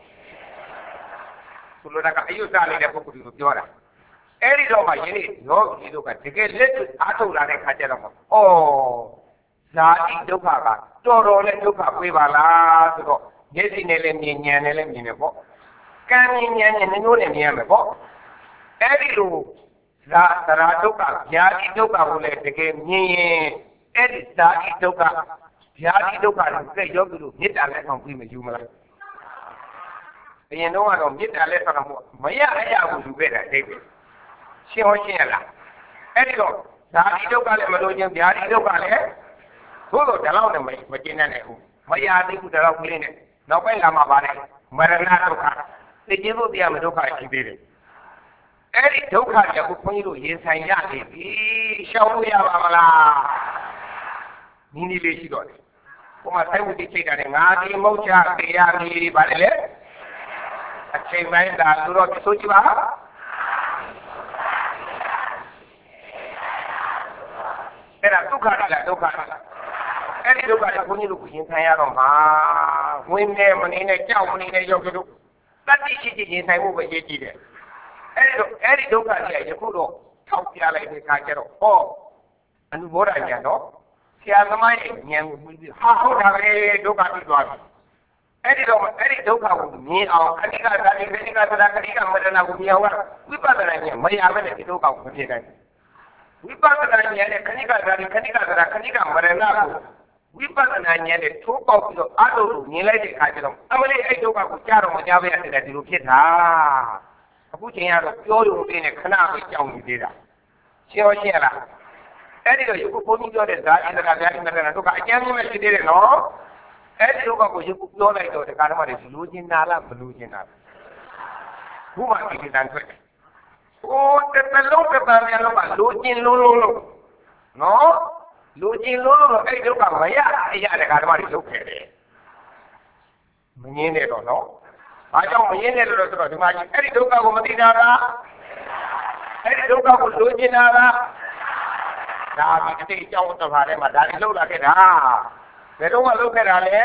ဆိုလိုတာကအယုစားနေတဲ့ပုဂ္ဂိုလ်ကိုပြောတာအဲ့ဒီတော့မှယင်းနေ့ယောဂီတို့ကတကယ်လက်တွေ့အားထုတ်လာတဲ့ခါကျတော့ဩဇာတိဒုက္ခကတော်တော်လေးဒုက္ခပြေးပါလားဆိုတော့မျက်စိနဲ့လည်းမြင်ဉာဏ်နဲ့လည်းမြင်တယ်ပေါ့ကံမြင်ဉာဏ်နဲ့နှမျိုးနဲ့မြင်ရမယ်ပေါ့အဲ့ဒီလိုဇာတရာဒုက္ခဗျာတိဒုက္ခကိုလည်းတကယ်မြင်ရင်အဲ့ဒီဇာတိဒုက္ခဗျာတိဒုက္ခကိုကဲယောဂီတို့မေတ္တာလက်ဆောင်ပြီးမယူမလားအရင်တော့ကတော့မေတ္တာလက်ဆောင်မို့မရအရာကိုယူခဲ့တာအိဗယ်ရှင်းဟောရှင်းရလားအဲ့ဒီတော့ဇာတိဒုက္ခလည်းမလို့ခြင်းဗျာတိဒုက္ခလည်းသို့တော့ဒီလောက်နဲ့မကျင်းနိုင်ဘူးမရသေးဘူးဒီလောက်ကလေးနဲ့နောက်ပိုင်းလာမှပါတယ်မရဏဒုက္ခသိခြင်းဖို့တရားမဒုက္ခရှိသေးတယ်အဲ့ဒီဒုက္ခတွေကိုခွန်ကြီးတို့ရင်ဆိုင်ရနေပြီရှောင်လို့ရပါမလားနီးနီးလေးရှိတော့တယ်ဟိုမှာဆိုင်ဝတိချိတ်တာနဲ့ငါဒီမုတ်ချတရားမီပါတယ်လေအချိန်ပိုင်းဒါသူတော့ဆိုကြည့်ပါအဲ့ဒါဒုက္ခလားဒုက္ခလားအဲ့ဒီဒုက္ခကိုခွန်ကြီးတို့ရင်ဆိုင်ရတော့မှာဝင်နေမနေနဲ့ကြောက်မနေနဲ့ရောက်ကြတို့တတိရှိရှိရင်ဆိုင်ဖို့ပဲရည်ကြည့်တယ်အဲ့ဒီတော့အဲ့ဒီဒုက္ခကြီးကယခုတော့ထောက်ပြလိုက်တဲ့အခါကျတော့ဟောအနုဘောဓဉာဏ်တော့ဆရာသမားရဲ့ဉာဏ်ကိုပြီးပြီးဟာဟုတ်တာပဲဒုက္ခပြီးသွားပြီအဲ့ဒီတော့အဲ့ဒီဒုက္ခကိုမြင်အောင်ခဏိကသာတိခဏိကသရခဏိကမရဏကိုမြင်အောင်ဝိပဿနာဉာဏ်မရဘဲနဲ့ဒီဒုက္ခကိုမဖြစ်နိုင်ဝိပဿနာဉာဏ်နဲ့ခဏိကသာတိခဏိကသရခဏိကမရဏကိုဝိပဿနာဉာဏ်နဲ့ထိုးပေါက်ပြီးတော့အတုကိုမြင်လိုက်တဲ့အခါကျတော့အမလေးအဲ့ဒုက္ခကိုကြားတော့မကြားပဲရတယ်ဒီလိုဖြစ်တာအခုချိန်ကတော့ပြောရုံလေးနဲ့ခဏပဲကြောက်နေသေးတာရှင်းရောရှင်းရလားအဲ့ဒီတော့ယခုဘုန်းကြီးပြောတဲ့ဇာအန္တရာဗျာတိမရဏဒုက္ခအကျဉ်းကြီးမရှိသေးတယ်နော်အဲ့ဒီဒုက္ခကိုယခုပြောလိုက်တော့ဒီကာရမတွေလူချင်းနာလားမလူချင်းနာလားဘုရားဒီတန်ထွက်တယ်ဟိုတစ်ပလုံးတစ်ပန်းများလုံးကလူချင်းလုံးလုံးလုံးနော်လူချင်းလုံးလုံးအဲ့ဒီဒုက္ခမရအရာဒီကာရမတွေလုပ်ခဲ့တယ်မငင်းနဲ့တော့နော်ဘာကြောင့်မရင်းနဲ့လို့ဆိုတော့ဒီမှာကြီးအဲ့ဒီဒုက္ခကိုမသိတာကအဲ့ဒီဒုက္ခကိုလိုချင်တာကဒါဒီအတိတ်အကြောင်းတစ်ပါးထဲမှာဒါတွေလောက်လာခဲ့တာဘယ်တော့မှလောက်ခဲ့တာလဲ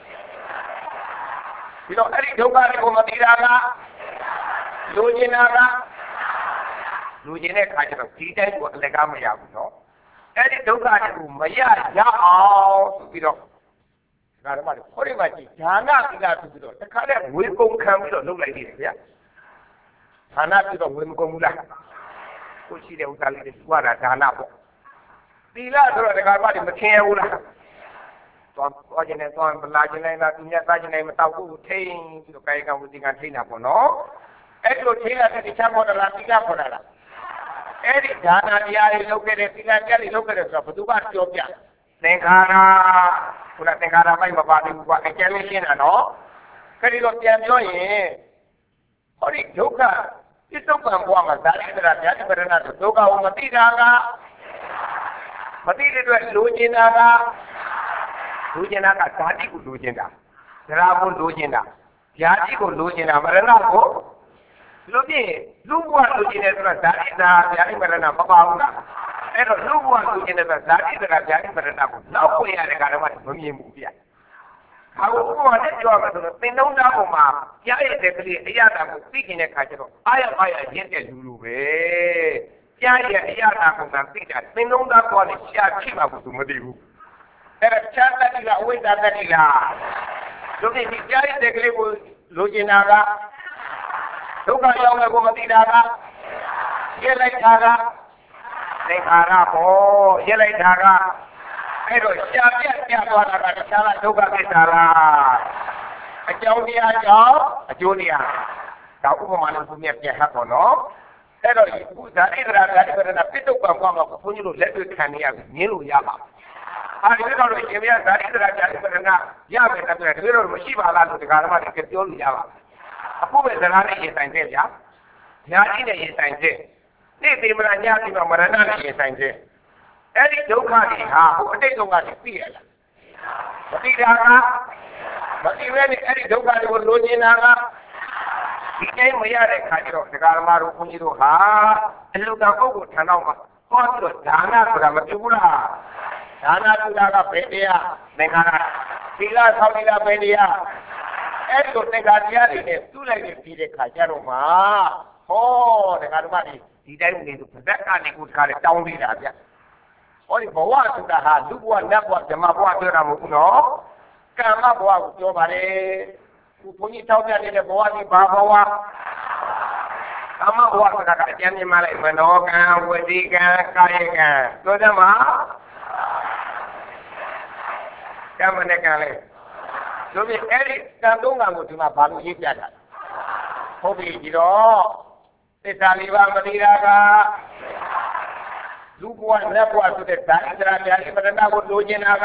ပြီးတော့အဲ့ဒီဒုက္ခတွေကိုမသိတာကလိုချင်တာကလိုချင်တဲ့ခါကျတော့ဒီတိုင်းကိုအလကားမရဘူးနော်အဲ့ဒီဒုက္ခတွေကိုမရရအောင်ဆိုပြီးတော့ဒါတော့မှဟောဒီမှာကြည့်ဒါနသီလဆိုပြီးတော့တခါတည်းဝေကုံခံပြီးတော့လုပ်လိုက်သေးတယ်ဗျာဒါနပြီးတော့ဝေမကုံဘူးလားကိုရှိတဲ့ဥစ္စာလေးတွေသူကဒါဒါနပေါ့သီလဆိုတော့တခါမှမထင်ရဘူးလားသွားသွားခြင်းနဲ့သွားမလာခြင်းနဲ့လားသူများစားခြင်းနဲ့မတောက်ဘူးထိန်ပြီးတော့ကာယကံဝစီကံထိန်တာပေါ့နော်အဲ့လိုထိန်ရတဲ့တခြားပေါ်တာသီလပေါ်တာလားအဲ့ဒီဒါနတရားတွေလုပ်ခဲ့တဲ့သီလတရားတွေလုပ်ခဲ့တဲ့ဆိုတော့ဘယ်သူကပြောပြသင်္ခါရခုနသင်္ခါရမိုက်မပါသေးဘူးကွာအကျဉ်းလေးရှင်းတာနော်ခရီးတော့ပြန်ပြောရင်ဟောဒီဒုက္ခပြစ္ဆုတ်ပံဘဝမှာဇာတိတရာဗျာတိပရဏဆိုဒုက္ခကိုမသိတာကမသိတဲ့အတွက်လိုချင်တာကလိုချင်တာကဇာတိကိုလိုချင်တာဇရာကိုလိုချင်တာဗျာတိကိုလိုချင်တာမရဏကိုဒီလိုပြင်လူဘဝလိုချင်တယ်ဆိုတော့ဇာတိသာဗျာတိပရဏမပါဘူးလားအဲ့တော့လူဘဝလူချင်းတဲ့ဇာတိတရာဗျာတိပရဏကိုနောက်ပွင့်ရတဲ့ကောင်မှမမြင်ဘူးဗျာ။ဟာကိုဘုရားနဲ့ပြောမှာဆိုတော့သင်္နှုံးသားပေါ်မှာကြားရတဲ့ကလေးအရာတာကိုသိခင်တဲ့ခါကျတော့အာရပါရရင့်တဲ့လူလူပဲ။ကြားရအရာတာကိုသာသိတာသင်္နှုံးသားပေါ်နဲ့ရှားချိပါဘူးသူမသိဘူး။အဲ့ဒါချမ်းသာတိလားအဝိဇ္ဇာတတိလား။တို့ဒီကြားရတဲ့ကလေးကိုလိုချင်တာကဒုက္ခရောက်မယ်ကိုမသိတာကရလိုက်တာကသင်္ခါရပေါ်ရလိုက်တာကအဲ့တော့ရှားပြတ်ပြတ်သွားတာကတခြားလားဒုက္ခသစ္စာလားအကြောင်းတရားကြောင့်အကျိုးတရားဒါဥပမာနဲ့သူမြတ်ပြတ်ဟတ်ပေါ့နော်အဲ့တော့ဒီဇာတိတရာဇာတိပရဏပိဋကံကွာမှာဘုန်းကြီးတို့လက်တွေ့ခံနေရပြီမြင်လို့ရပါဟာဒီတော့ရှင်မြတ်ဇာတိတရာဇာတိပရဏရမယ်တကယ်တကယ်တော့မရှိပါလားလို့ဒီကာရမတကယ်ပြောလို့ရပါအခုပဲဇာတ်နဲ့ရင်ဆိုင်တဲ့ဗျာညာတိနဲ့ရင်ဆိုင်တဲ့နေ့တိမရညတိမမရဏနဲ့ရင်ဆိုင်တဲ့အဲ့ဒီဒုက္ခတွေဟာဟိုအတိတ်ဒုက္ခတွေသိရလားမသိတာကမသိဘဲနဲ့အဲ့ဒီဒုက္ခတွေကိုလိုချင်တာကဒီတိုင်းမရတဲ့ခါကျတော့ဒကာရမတို့ဘုန်းကြီးတို့ဟာအလုတော်ပုဂ္ဂိုလ်ထံတော့မှာဟောပြီးတော့ဒါနဆိုတာမပြုဘူးလားဒါနဆိုတာကဘယ်တရားသင်္ခါရသီလဆောက်နေတာပဲတရားအဲ့လိုသင်္ခါတရားတွေနဲ့ပြုလိုက်ပြီးတဲ့ခါကျတော့မှဟောတရားဓမ္မတွေဒီတိုင်းနေသူဗဇက်ကနေကိုတခါလေတောင်းနေတာဗျဟောဒီဘဝဆိုတာဟာလူဘဝနတ်ဘဝဓမ္မဘဝပြောတာမဟုတ်ဘူးနော်ကမ္မဘဝကိုပြောပါလေခုဘုန်းကြီးတောင်းပြနေတဲ့ဘဝဒီဘာဘဝကမ္မဘဝဆိုတာကအကျဉ်းမြင်မှလိုက်မနောကံဝစီကံကာယကံပြောတယ်မှာကမ္မနဲ့ကံလေဆိုပြီးအဲ့ဒီကံသုံးကံကိုဒီမှာဘာလို့ရေးပြတာဟုတ်ပြီဒီတော့သစ္စာလေးပါးမတိတာကလူဘဝနတ်ဘဝဆိုတဲ့ဓာတ်ဣန္ဒြာတရားပဒနာကိုလိုချင်တာက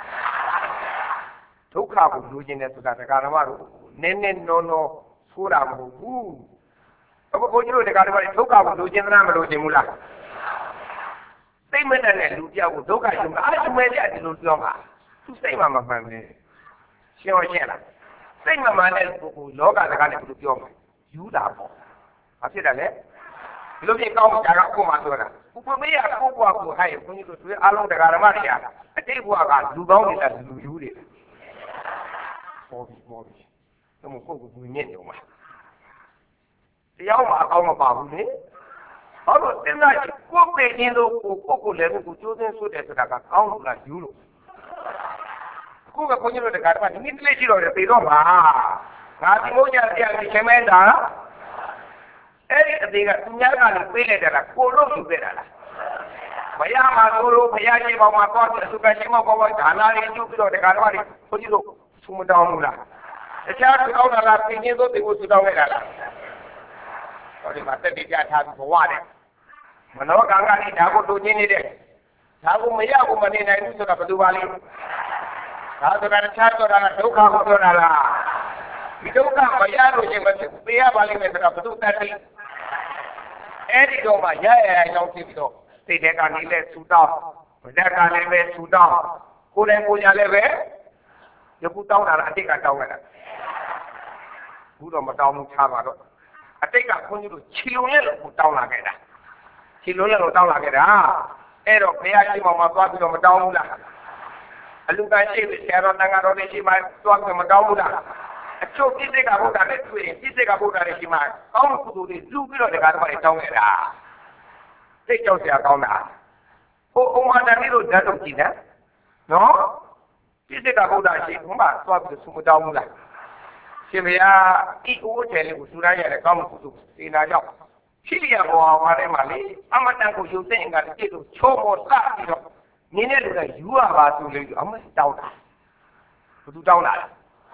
ဒုက္ခကိုလိုချင်တယ်ဆိုတာတရားဓမ္မတို့နည်းနည်းနော်နော်ဆိုတာမဟုတ်ဘူးအခုဘုန်းကြီးတို့တရားဓမ္မတွေဒုက္ခကိုလိုချင်သလားမလိုချင်ဘူးလားသိမ့်မနဲ့လူပြောက်ကိုဒုက္ခယူမှာအဲ့ဒီမဲ့ကြဒီလိုပြောမှာသူစိတ်မှမမှန်ဘူးရှင်းရှင်းလားစိတ်မှမှန်တဲ့ပုဂ္ဂိုလ်လောကစကားနဲ့ဘယ်လိုပြောမှာယူတာပေါ့ဘာဖြစ်တယ်လဲဒီလိုပြင်ကောင်းတာကဥပမာဆိုတာဥပမေယပုဂ္ဂိုလ်ကိုဟဲ့ဘုန်းကြီးတို့တွေ့အားလုံးတရားဓမ္မတွေကအတိတ်ဘဝကလူကောင်းနေတာလူယူတွေပေါ်ပြီပေါ်ပြီတော့မကိုယ်ကိုမြင်နေအောင်ပါတရားမှာအကောင်းမပါဘူးလေဟောလို့စဉ်းစားကြည့်ကိုယ်ပေခြင်းတို့ကိုပုဂ္ဂိုလ်လည်းကိုကျိုးစင်းဆွတယ်ဆိုတာကကောင်းလို့လားယူလို့ခုကဘုန်းကြီးတို့တရားဓမ္မဒီနေ့လေးရှိတော့တယ်ပြေတော့ပါငါဒီမို့ညာတရားကြီးခင်မဲတာအဲ့ဒီအသေးကသူများကလည်းပေးလိုက်တာကကိုလို့ယူခဲ့တာလားဘုရားမှာကိုလို့ဘုရားကြီးပေါင်းမှာတော့အစုကရှင်မောက်ပေါင်းဒါနာလေးပြုပြီးတော့တရားဓမ္မတွေဘုန်းကြီးတို့ဆူမတောင်းဘူးလားတခြားကောင်းတာလားပြင်င်းသို့တေကိုဆူတောင်းခဲ့တာလားဟောဒီမှာတက်တိကြထားပြီးဘဝတဲ့မနောကံကလည်းဒါကိုလိုချင်နေတဲ့ဒါကိုမရဘူးမနေနိုင်ဘူးဆိုတာဘယ်သူပါလဲဒါဆိုတာတခြားဆိုတာကဒုက္ခကိုပြောတာလားဒီဒုက္ခမရလို့ချင်းမသိရပါလိမ့်မယ်ဆိုတာဘယ်သူတတ်တယ်အဲ့ဒီတော့မှရရရရောက်ပြီးတော့စိတ်ထဲကနေလဲဆူတောင်းဗဒက်ကလည်းပဲဆူတောင်းကိုယ်လည်းကိုယ်ရလည်းပဲယခုတောင်းတာအတိတ်ကတောင်းခဲ့တာဘူးတော့မတောင်းဘူးချပါတော့အတိတ်ကခွန်ကြီးတို့ခြေလုံးနဲ့လို့တောင်းလာခဲ့တာခြေလုံးနဲ့လို့တောင်းလာခဲ့တာအဲ့တော့ဘုရားရှိမှမှာသွားပြီးတော့မတောင်းဘူးလားအလူကရှိပြီဆရာတော်တန်ခါတော်တွေရှိမှသွားပြီးမတောင်းဘူးလားအချို့ပြည့်စိတ်ကဘုရားနဲ့တွေ့ရင်ပြည့်စိတ်ကဘုရားတွေရှိမှကောင်းတဲ့ကုသိုလ်တွေလူပြီးတော့တရားတော်တွေတောင်းခဲ့တာသိကြောက်စရာကောင်းတာဟိုဥမာတန်လေးတို့ဓာတ်တော့ကြည့်တယ်နော်ပြည့်စိတ်ကဘုရားရှိဘုရားသွားပြီးဆုမတောင်းဘူးလားရှင်ဘုရားဤအိုးတယ်လေးကိုသူရရတယ်ကောင်းမှုကုသိုလ်စေနာကြောင့်ရှိလျက်ဘောဝါထဲမှာလေအမတန်ကိုယူသိင်္ဂါတိလို့ချိုးမောစပြီးတော့နင်းတဲ့လူကယူရပါသူလေးအမတောင်းတာဘသူတောင်းတာ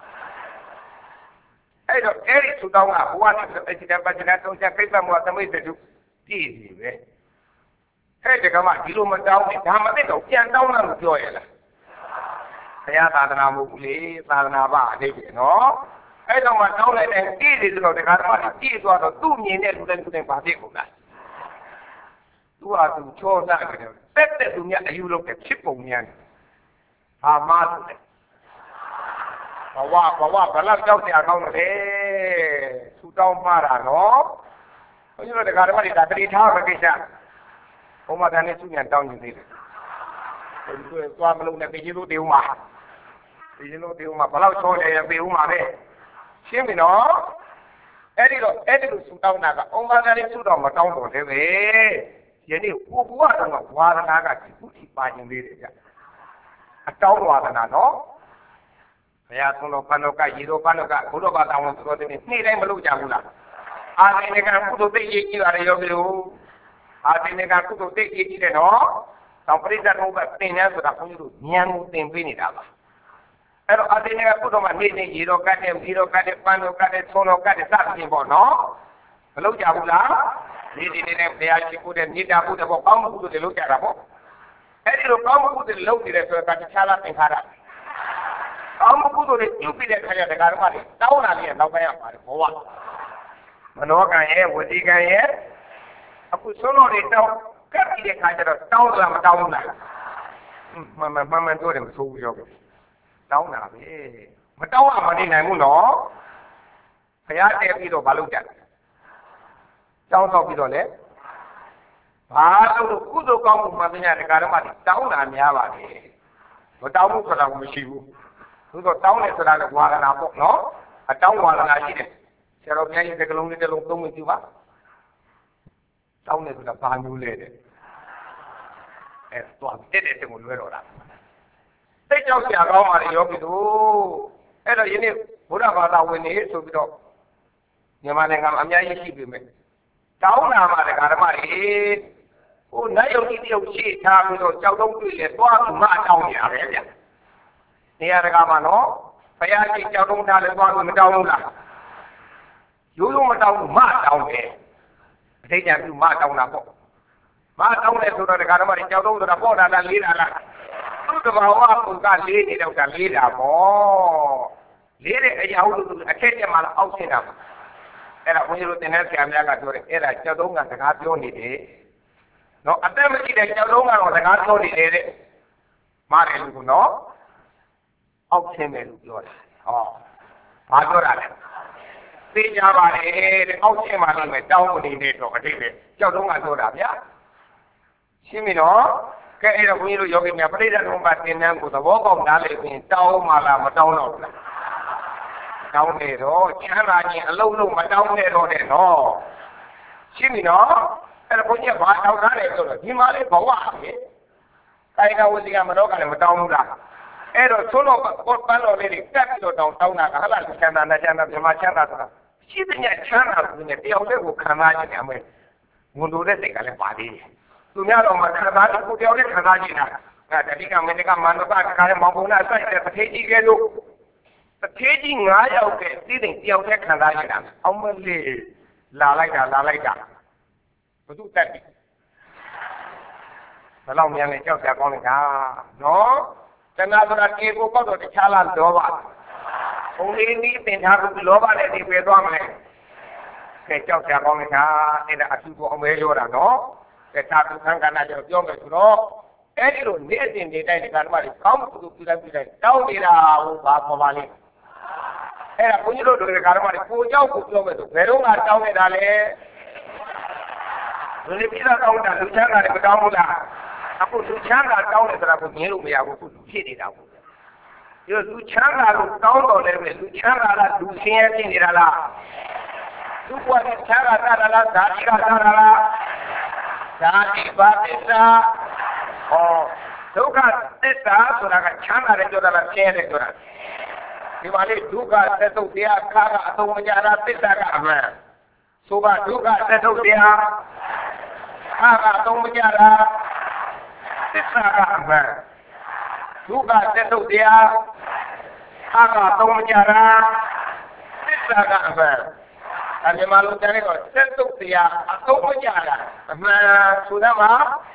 အဲ့တော့အဲ့ဒီသူတောင်းတာဘဝနဲ့အจิตပัจจနာတုံးချက်ခိတ်ပတ်မှုသမိတ်တုပြည့်စီပဲအဲ့ဒီကမှဒီလိုမတောင်းဘူးဒါမသိတော့ပြန်တောင်းလာလို့ပြောရလားဘုရားသာသနာမဟုတ်ဘူးလေသာသနာ့ဘာအဓိပ္ပာယ်နော်အဲ့တော့မှတောင်းလိုက်တဲ့ပြည့်စီဆိုတော့တရားဓမ္မပြည့်သွားတော့သူ့မြင်တဲ့လူတိုင်းလူတိုင်းဘာဖြစ်ကုန်လဲသူ့ဟာသူချောစားတယ်တက်တဲ့သူများအယူလုပ်တဲ့ဖြစ်ပုံများဟာမဆိုတယ်ဘဝဘဝဘလောက်ကြောက်စရာကောင်းတယ်သူတောင်းမှားတာနော်ဘုန်းကြီးတို့တရားဓမ္မတွေဒါတတိထားပဲကိစ္စဘုံမတန်နဲ့သူညာတောင်းနေသေးတယ်ဘုန်းကြီးတို့သွားမလို့နဲ့ပြည်ချင်းတို့တေဦးမှာပြည်ချင်းတို့တေဦးမှာဘလောက်ချောတယ်ပြေဦးမှာပဲရှင်းပြီနော်အဲ့ဒီတော့အဲ့ဒီလိုသူတောင်းတာကအုံမတန်နဲ့သူတော့မတောင်းတော့တယ်ပဲယနေ့ဘုဘဝတုန်းကဝါဒနာကခုထိပါနေသေးတယ်ဗျအတောင်းဝါဒနာနော်ဘုရားဆုံးတော်ပန္နောကရေတော်ပန္နောကဘုရားဘာတောင်းလို့ဆိုတဲ့နေ့တိုင်းမလုပ်ကြဘူးလားအာသင်္ကကုသိုလ်သိရေးကြည့်ရတယ်ရောပြီလို့အာသင်္ကကုသိုလ်သိရေးကြည့်တယ်နော်တောင်ပရိသတ်ဘုရားသင်ရဆိုတာဘုန်းကြီးတို့ဉာဏ်ကိုသင်ပေးနေတာပါအဲ့တော့အာသင်္ကကုသိုလ်မှာနေ့နေ့ရေတော်ကတ်တဲ့ရေတော်ကတ်တဲ့ပန္နောကတ်တဲ့ဆုံးတော်ကတ်တဲ့စသဖြင့်ပေါ့နော်မလုပ်ကြဘူးလားဒီဒီနဲ့ဘုရားရှိခိုးတဲ့မြေတာဖို့တဲ့ပေါ့ကောင်းမှုကုသိုလ်တွေလုပ်ကြတာပေါ့အဲ့ဒီလိုကောင်းမှုကုသိုလ်တွေလုပ်နေတယ်ဆိုတာကတခြားလားသင်္ခါရကောင်းမှုကုသိုလ်တွေပြုပြီးတဲ့ခါကျတရားဓမ္မတွေတောင်းလာပြီးနောက်ပိုင်းရပါတယ်ဘဝမနောကံရဲ့ဝစီကံရဲ့အခုဆုံးတော်တွေတောင်းကပ်ပြီးတဲ့ခါကျတော့တောင်းလားမတောင်းဘူးလားမှန်မှန်မှန်မှန်ပြောတယ်မဆိုးဘူးရောတောင်းတာပဲမတောင်းရမနေနိုင်ဘူးနော်ဘုရားတည့်ပြီးတော့မလုပ်ကြဘူးတောင်းတော့ပြီးတော့လေဘာလို့ကုသိုလ်ကောင်းမှုမှသိရတဲ့ကာရမတွေတောင်းတာများပါလေမတောင်းဘူးဆိုတာမရှိဘူးသူတို့တောင်းတယ်ဆိုတာကဝါဒနာပေါ့နော်အတောင်းဝါဒနာရှိတယ်ဆရာတော်ဘုရားကြီးကလုံးလေးတစ်လုံးသုံးဝင်ကြည့်ပါတောင်းတယ်ဆိုတာဘာမျိုးလဲတဲ့အဲတော့တက်တဲ့တင်ကိုလွဲတော့တာသိကြောက်ဆရာကောင်းပါလေယောဂီတို့အဲ့တော့ယနေ့ဘုရားဘာသာဝင်နေဆိုပြီးတော့မြန်မာနိုင်ငံမှာအများကြီးရှိပြီမဲ့တောင်းလာမှတရားဓမ္မတွေဟိုနိုင်ယုတ်တိယုတ်ရှိထားပြီးတော့ကြောက်တော့တွေ့လေသွားသူမအတောင်းနေရပဲဗျနေရာတကာမှာနော်ဘုရားကြီးကြောက်တော့ထားလဲသွားသူမတောင်းဘူးလားရိုးရိုးမတောင်းဘူးမတောင်းတယ်အဋ္ဌာပြုမတောင်းတာပေါ့မတောင်းတယ်ဆိုတော့တရားဓမ္မတွေကြောက်တော့ဆိုတာပေါ့တာလားလေးတာလားသူ့တဘာဝပုံကလေးနေတော့ကလေးတာပေါ့လေးတဲ့အရာဟုလို့အထက်ကျမှလာအောက်ဆင်းတာပါအဲ့ဒါဘုန်းကြီးတို့သင်တဲ့ဆရာများကပြောတယ်အဲ့ဒါကြောက်တော့ကစကားပြောနေတယ်နော်အသက်မရှိတဲ့ကြောက်တော့ကတော့စကားပြောနေတယ်တဲ့မားတယ်လို့နော်အောက်ဆင်းတယ်လို့ပြောတာဟောဘာပြောတာလဲသိကြပါလေတဲ့အောက်ဆင်းမှလည်းမယ်တောင်းမနေနဲ့တော့အတိတ်ပဲကြောက်တော့ကပြောတာဗျာရှင်းပြီနော်ကဲအဲ့တော့ဘုန်းကြီးတို့ယောဂီများပရိသတ်တော်မှာသင်တန်းကိုသဘောပေါက်နားလည်ပြီးတောင်းမှလားမတောင်းတော့ဘူးလားတောင်းနေတော့ချမ်းသာခြင်းအလုံးလုံးမတောင်းနဲ့တော့တဲ့နော်ရှင်းပြီနော်အဲ့တော့ဘုန်းကြီးကဘာတောင်းထားတယ်ဆိုတော့ဒီမှာလေးဘဝပဲကာယကဝစီကမတော့ကလည်းမတောင်းဘူးလားအဲ့တော့သုံးတော့ပန်းတော်လေးတွေတက်ပြီးတော့တောင်းတောင်းတာကဟာလားချမ်းသာနဲ့ချမ်းသာပြမချမ်းသာဆိုတာရှိတဲ့ညချမ်းသာသူနဲ့တယောက်တည်းကိုခံစားခြင်းအမေဝန်တို့တဲ့စိတ်ကလည်းပါသေးတယ်သူများတော့မှခံစားကိုတယောက်တည်းခံစားခြင်းတာအဲတတိကမေတ္တကမန္တပတခါလည်းမောင်ဘုံနဲ့စိုက်တဲ့တစ်ထေးကြီးကဲလို့တစ်ထေးကြီးငါးယောက်ကသိတဲ့တယောက်တည်းခံစားခြင်းတာအောင်မလေးလာလိုက်တာလာလိုက်တာဘုသူတက်ပြီဘယ်လောက်မြန်လဲကြောက်ကြကောင်းနေတာနော်တဏှာဆိုတာကေကိုပေါက်တော့တခြားလားလောဘဘုံလေးနည်းသင်ထားပြီးလောဘနဲ့ဒီပဲသွားမလဲကဲကြောက်ကြကောင်းနေတာအဲ့ဒါအထူးကိုအောင်မဲပြောတာနော်ကဲသာသူခံကနာကြောပြောမယ်ဆိုတော့အဲ့ဒီလိုနေ့အစဉ်နေတိုင်းဒီကဓမ္မတွေကောင်းမှုပြုလိုက်ပြုလိုက်တောင်းနေတာဟိုဘာပေါ်ပါလိမ့်အဲ့ဒါဘုန်းကြီးတို့တို့ဒီကဓမ္မတွေကိုကြောက်ကိုပြောမယ်ဆိုဘယ်တော့မှတောင်းနေတာလဲလူတွေပြည်တော်တောင်းတာလူချမ်းသာတွေမတောင်းဘူးလားအခုလူချမ်းသာတောင်းတယ်ဆိုတာကိုမြင်လို့မရဘူးခုလူဖြစ်နေတာကိုဒီလူချမ်းသာလို့တောင်းတော်လည်းပဲလူချမ်းသာလားလူဆင်းရဲဖြစ်နေတာလားသူ့ဘဝနဲ့ချမ်းသာတာလားဓာတိကတာလားဓာတိပါသစ္စာဟောဒုက္ခသစ္စာဆိုတာကချမ်းသာတယ်ပြောတာလားဆင်းရဲတယ်ပြောတာဒီမှာလေဒုက္ခသက်သုတ်တရားခါကအသုံးဝင်ကြတာသစ္စာကအမှန်ဆိုပါဒုက္ခသက်သုတ်တရားခါကအသုံးဝင်ကြတာသစ္စာကအမှန်ဒုက္ခသက်သုတ်တရားခါကအသုံးဝင်ကြတာသစ္စာကအမှန်အမြင်မှလို့ကြားလိုက်တော့သက်သုတ်တရားအသုံးဝင်ကြတာအမှန်ဆိုတာမှာ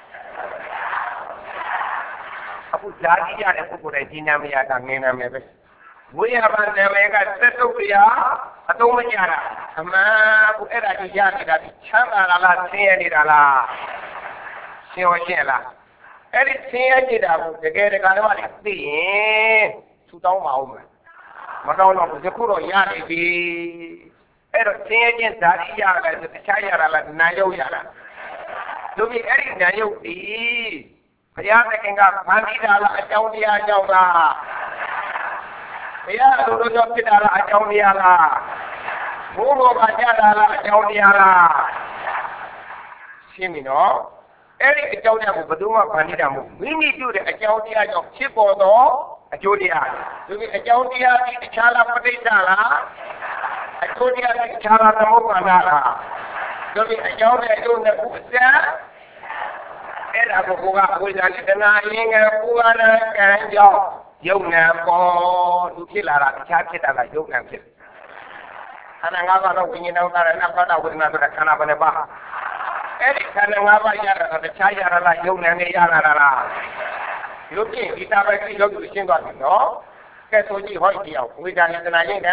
အခုဓာတိရတဲ့ပုဂ္ဂိုလ်တိုင်းဒီနာမည်ကငင်းနာမည်ပဲဝိရပါနာမည်ကသက်သုတ်တရားအသုံးဝင်ကြတာအမှန်ကိုအဲ့ဒါကြီးရနေတာချမ်းသာလားလားဆင်းရဲနေတာလားရှင်းဝရှင်းလားအဲ့ဒီဆင်းရဲနေတာကိုတကယ်တကယ်တော့သိရင်ထူတောင်းပါဦးမယ်မတောင်းတော့ဘူးယခုတော့ရနေပြီအဲ့တော့ဆင်းရဲခြင်းဓာတိရတယ်တခြားရတာလားနာယုတ်ရတာလူကြီးအဲ့ဒီနာယုတ်ဒီဘုရားသခင်ကဖန်တီးတာလားအကြောင်းတရားကြောင့်လားဘုရားလိုလိုကြောင့်ဖြစ်တာလားအကြောင်းတရားလားဘိုးဘောကကြတာလားအကြောင်းတရားလားရှင်းပြီနော်အဲ့ဒီအကြောင်းတရားကိုဘယ်သူမှဖန်တီးတာမဟုတ်မိမိပြုတဲ့အကြောင်းတရားကြောင့်ဖြစ်ပေါ်သောအကျိုးတရားလူကြီးအကြောင်းတရားဒီတခြားလားပဋိစ္စလားအကျိုးတရားဒီတခြားလားသမုပ္ပါဒလားလူကြီးအကြောင်းနဲ့အကျိုးနဲ့ခုအစအဲ့ဒါကိုကဝိဇ္ဇာနဲ့တဏှာအင်းငယ်ပူရတဲ့ကံကြောင့်ယုံနာပေါ်သူဖြစ်လာတာတခြားဖြစ်တာကယုံနာဖြစ်ခန္ဓာ၅ပါးတော့ဝိညာဉ်တော်ကလည်းနဖတ်တာဝေဒနာဆိုတာခန္ဓာဘယ်နှပါအဲ့ဒီခန္ဓာ၅ပါးရတာတော့တခြားရတာလားယုံနာနဲ့ရတာလားရုပ်ချင်းဒီတာပဲကြည့်လို့ရှင်းသွားပြီနော်ကဲဆိုကြည့်ဟောကြည့်အောင်ဝိဇ္ဇာနဲ့တဏှာရင်းက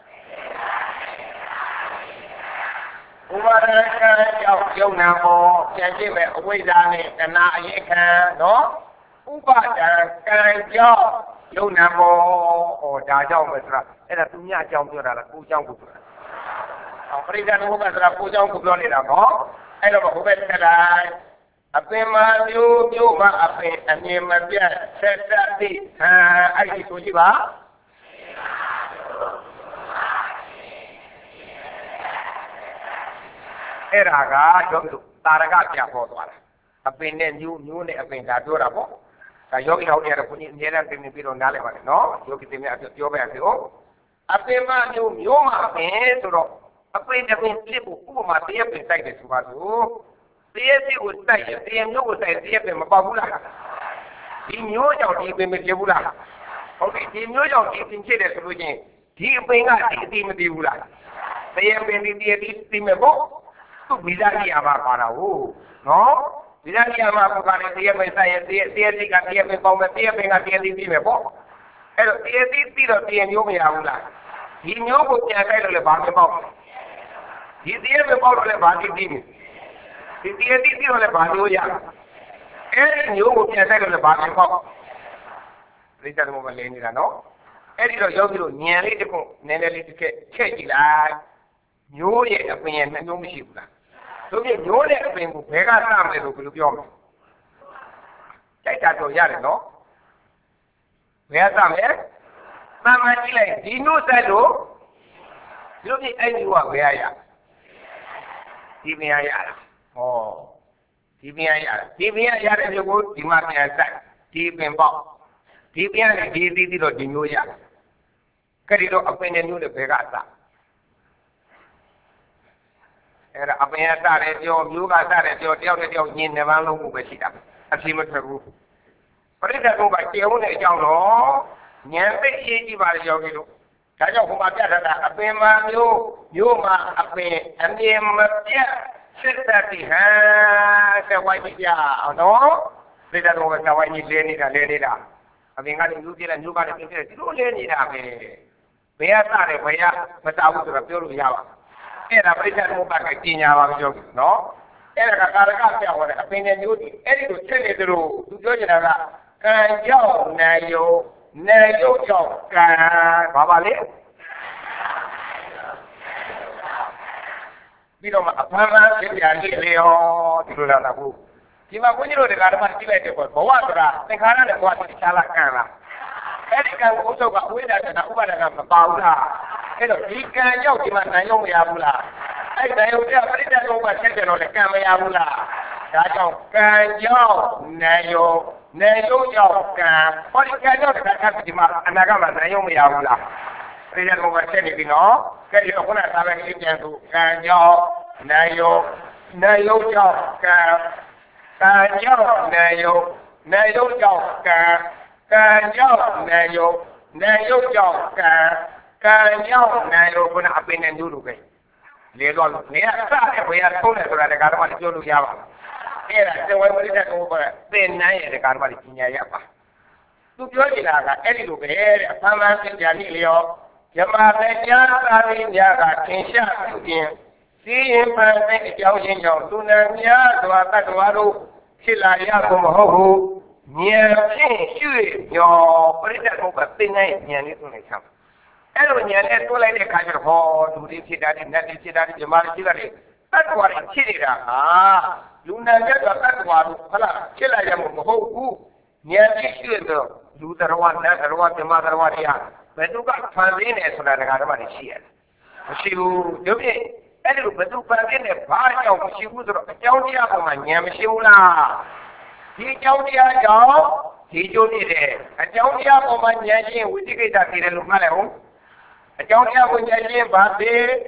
ဥပါဒကံကြောင့်ယုံနာပေါ်ပြန်ကြည့်မယ်အဝိဇ္ဇာနဲ့တဏှာအရင်ခံနော်ဥပါဒကံကြောင့်ယုံနာပေါ်ဟောဒါကြောင့်ပဲဆိုတာအဲ့ဒါသူများအကြောင်းပြောတာလားကိုအကြောင်းကိုပြောတာအော်ပရိသတ်ဘုရားဆိုတာကိုအကြောင်းကိုပြောနေတာနော်အဲ့တော့ဘုဘက်တက်လိုက်အပင်မမျိုးမျိုးမှာအပင်အမြင်မပြတ်ဆက်သက်သည့်ဟာအဲ့ဒီဆိုကြည့်ပါ Eraga, Yogi, Taraga, Podwara. A pin and you knew a pin that durable. A yogi out there, putting the other thing to Naleva, no? Yogi, Yoga, a pin man, you, Yoma, a pin that means people who might be up inside this one. The would say, the M would say, the M Babula. In your job, even with Yabula. Okay, in your job, keeping children to begin. Keeping us, team with Yabula. They have been in the team of book. Bizarre Amapana, no? Bizarre Amapana, the M S I, the Ethic and the M S I, the M S I, the M S I. And the Ethic of the Yumia. He knew what the title about the box. He did about the body team. He did the Baduya. And you would get a body box. Richard Momalena, no? And it was Yogi nearly the nearly to catch it. You yet a pin and no machine. So you know that pin will pay us some little bit of your. Take that to Yard, no? Where's some here? Mamma, do you know that? You need anyone where I am. Give me a yard. Oh, give me a yard. Give me a yard and you go, you might be a sack. Keep him up. Keep me a give it to the new yard. Carry it up and you the Pegasa. Era appena stare io Luca stare io io io niente ma non può uscire assieme per lui perché non va che uno è già no niente e ti va io che lo da già come piace appena io io ma appena andiamo via sentati ha che vuoi via no vedi dove sta vai lì da lì da appena io ti la giocare che ti lo lì da che via stare via ma sta avuto da più lui va era presa un pacchettina, no? Era che caricava appena gli ultimi, e dico, c'è dentro, tu giochi da cangiò, ne io, ne io gioca, va bene? Dico, ma parla, che gli anni, Leo, di quella da cu. Ti va quindi lo regalo, ma ti vede quel po', guarda, ne canale qua si c'ha la cana. E di che ho usato qua, guida, che da qua da paura. Pero jika yo di mana yo ya pula. Ai dah yo dia perintah tu buat saya no lekam ya pula. Kacau kan yo na yo na yo yo kan. Ori kan yo dekat kan di mana anak mana yo ya pula. Perintah tu buat saya ni no. Kalau yo pun ada yang ini tu kan yo na yo na yo yo kan. Kan yo na yo na yo yo kan. Kan yo na yo na yo yo kan. Kanyau na yo pun apa yang dulu ke? Lelon, ni apa yang boleh tahu ni surat negara mana dulu ya apa? Era, saya boleh tak tahu apa? Penai negara mana punya ya apa? Tu jual ni lah, ini dulu ke? Apa macam jadi leo? Jemaah ni ni agak kisah tu dia. Simpan ni jauh jauh tu namanya dua tak dua tu silaya kumohu. Nia sih, yo perintah muka penai nia ni tu macam. Elo nyane to lai de kajer ho duri si dari nadi si dari jamal si dari tatwar chirira ha luna ga da tatwar khala chila ya mo ho ku nyane shi do du darwa na darwa jama darwa ya bedu ka phane ne sura daga ma ni shi ya shi u do be elo bedu phane ne ba chao shi u so chao ni ya ko ma nyan ma shi u la di chao ni ya chao di jo ni de chao ni ya ko ma nyan shin wi ti kai ta ti de lu ma le ho Jauh dia punya ni babe,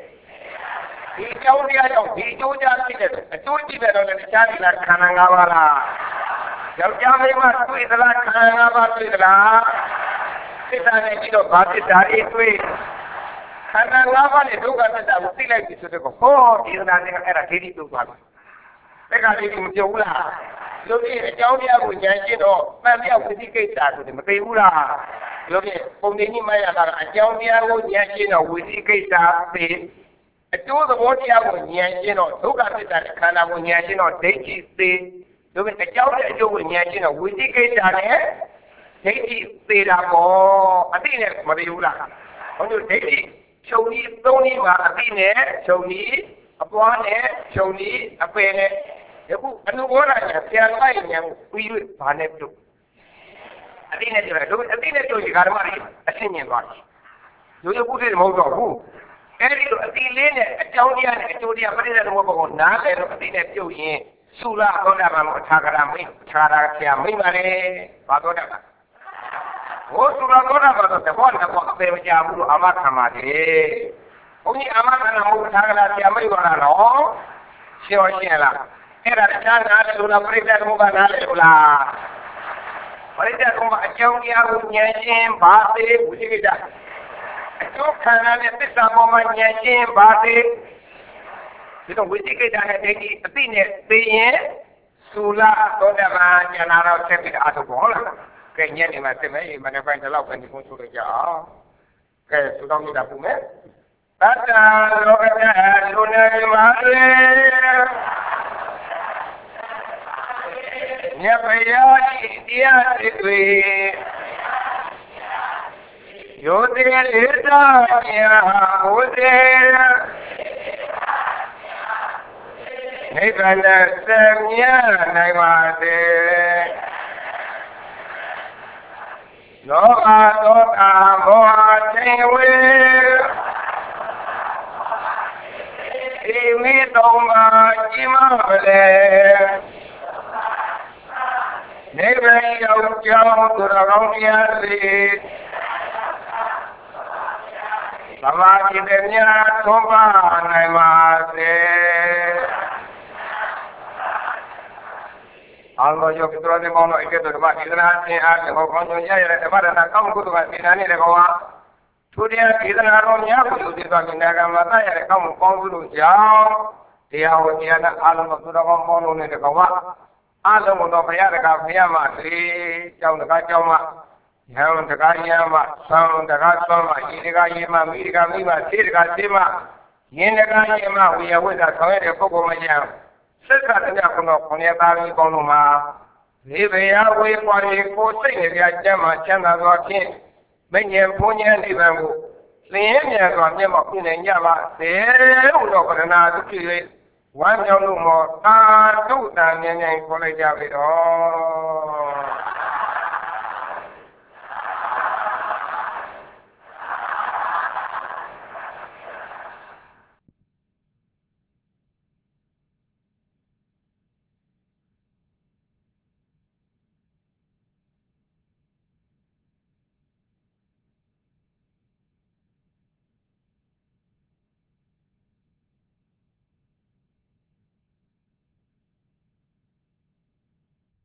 jauh dia jauh, jauh dia tidak, jauh dia orang ni cari nak kanan awala. Jauh dia memang tu itulah kanan awala tu itulah. Kita ni kita baca dari tu. Kanan awala itu kan ada bukti lagi tu tu. Oh, dia nanti era kiri tu kan. Mereka ni mesti ulah. Jadi jauh dia punya ni tu, mana dia bukti kita tu, mereka ulah. Jadi, pemini mana ada jauh dia aku nyanyi no, wisi kita pe. Itu tu bodi aku nyanyi no, tu kan kita kan aku nyanyi no, deci pe. Jadi jauh dia jauh nyanyi no, wisi kita ni, deci pe lah mo. Ati ni mesti ulah. Kalau deci, jauh ni, jauh ni mah ati ni, jauh ni, apa ni, jauh ni, apa ni. Aku anu orang yang siapa lain yang kuih panen tu. Ati ni tu, ati ni tu juga ada mari, asyik ni mari. Jadi bukan mau tahu. Jadi ati တိလေးနဲ့အကြောင်းတရားနဲ့အကျိုးတရားပရိသတ်သမုပ္ပါကိုနားလည်လို့အတိနဲ့ပြုတ်ရင်သုလသောတာပန်ကိုထာဂရမိတ်ထာဂရဆရာမိတ်ပါလေဘာသောတာပန်ဟိုသုလသောတာပန်တော့တဘောနဲ့ဘောအပေမကြဘူးလို့အာမခံပါတယ်ဘုန်းကြီးအာမခံတာမဟုတ်ထာဂရဆရာမိတ်ပါလားနော်ရှင်းရှင်းလားအဲ့ဒါတခြားနားလည်လို့လားပရိသတ်သမုပ္ပါနားလည်လို့လားပရိသတ်သမုပ္ပါအကြောင်းတရားကိုဉာဏ်ရှင်းပါသေးဝိသိကိတအကျိုးခံရတဲ့သစ္စာပေါ်မှာဉာဏ်ရှင်းပါသေးဒီတော့ဝိသိကိတနဲ့ဒိဋ္ဌိအသိနဲ့သိရင်သုလသောတာပန်ဉာဏ်တော်ဆက်ပြီးအားထုတ်ပေါ့လားကဲညနေမှာသိမယ်မနေ့ပိုင်းတလောက်ပဲဒီကုန်းဆိုလို့ကြအောင်ကဲသုတော်မြတ်ပူမယ်တတ္တလောကဓာလူနေမှာလေမြတ်ဗျာတရားတွေယောတိဧတာယဘုသေနိဗ္ဗာန်ဆက်မြနိုင်ပါစေလောဘဒေါသမောဟတိဝေဣမိတောမှာจิမလေနိဗ္ဗာန်ရောက်ကြောင်းသူတော်ကောင်းများစီသမာဓိတဲ့များသုံးပါနိုင်ပါစေအားလုံးယောဂီတော်တွေပေါင်းတော့ဧကတော်ဓမ္မဒေသနာသင်အားဖြင့်ဟောကောင်းဆုံးရရတဲ့ဓမ္မဒါနကောင်းကုသိုလ်ကသင်္ဍာနေတဲ့ကောဟာသူတရားဒေသနာတော်များကုသိုလ်တွေသွားမြင်နာကမှာတရတဲ့ကောင်းမှုပေါင်းလို့ကြောင်းတရားဟောတရားနဲ့အားလုံးသောသူတော်ကောင်းပေါင်းလို့နေတဲ့ကောဟာအားလုံးသောဘုရားတကာဘုရားမသေကြောင်းတကားကြောင်းမယံတကားယံမသံတကားသွမ်းမဤတကားယေမမိတကားမိမသေတကားသေမယင်တကားယေမဝိယဝိဇ္ဇာဆောင်ရတဲ့ပုဂ္ဂိုလ်မယံဆက်ဆံတဲ့ခုတော့ခွန်ရသားကြီးကောင်းလို့မှာဒီဘယဝေပွားရေကိုစိတ်နဲ့ပြကျမ်းမှာချမ်းသာသောဖြင့်မဉ္ဇဉ်ဘုံဉ္ဇဉ်နိဗ္ဗာန်ကိုလင်းရဲမြန်စွာမျက်မှောက်ပြုနိုင်ကြပါစေလို့တော့ပရဏာသူဖြစ်၍ဝမ်းမြောက်လို့မောတာတုတန်ဉာဏ်ဉာဏ်ခေါ်လိုက်ကြပြီတော့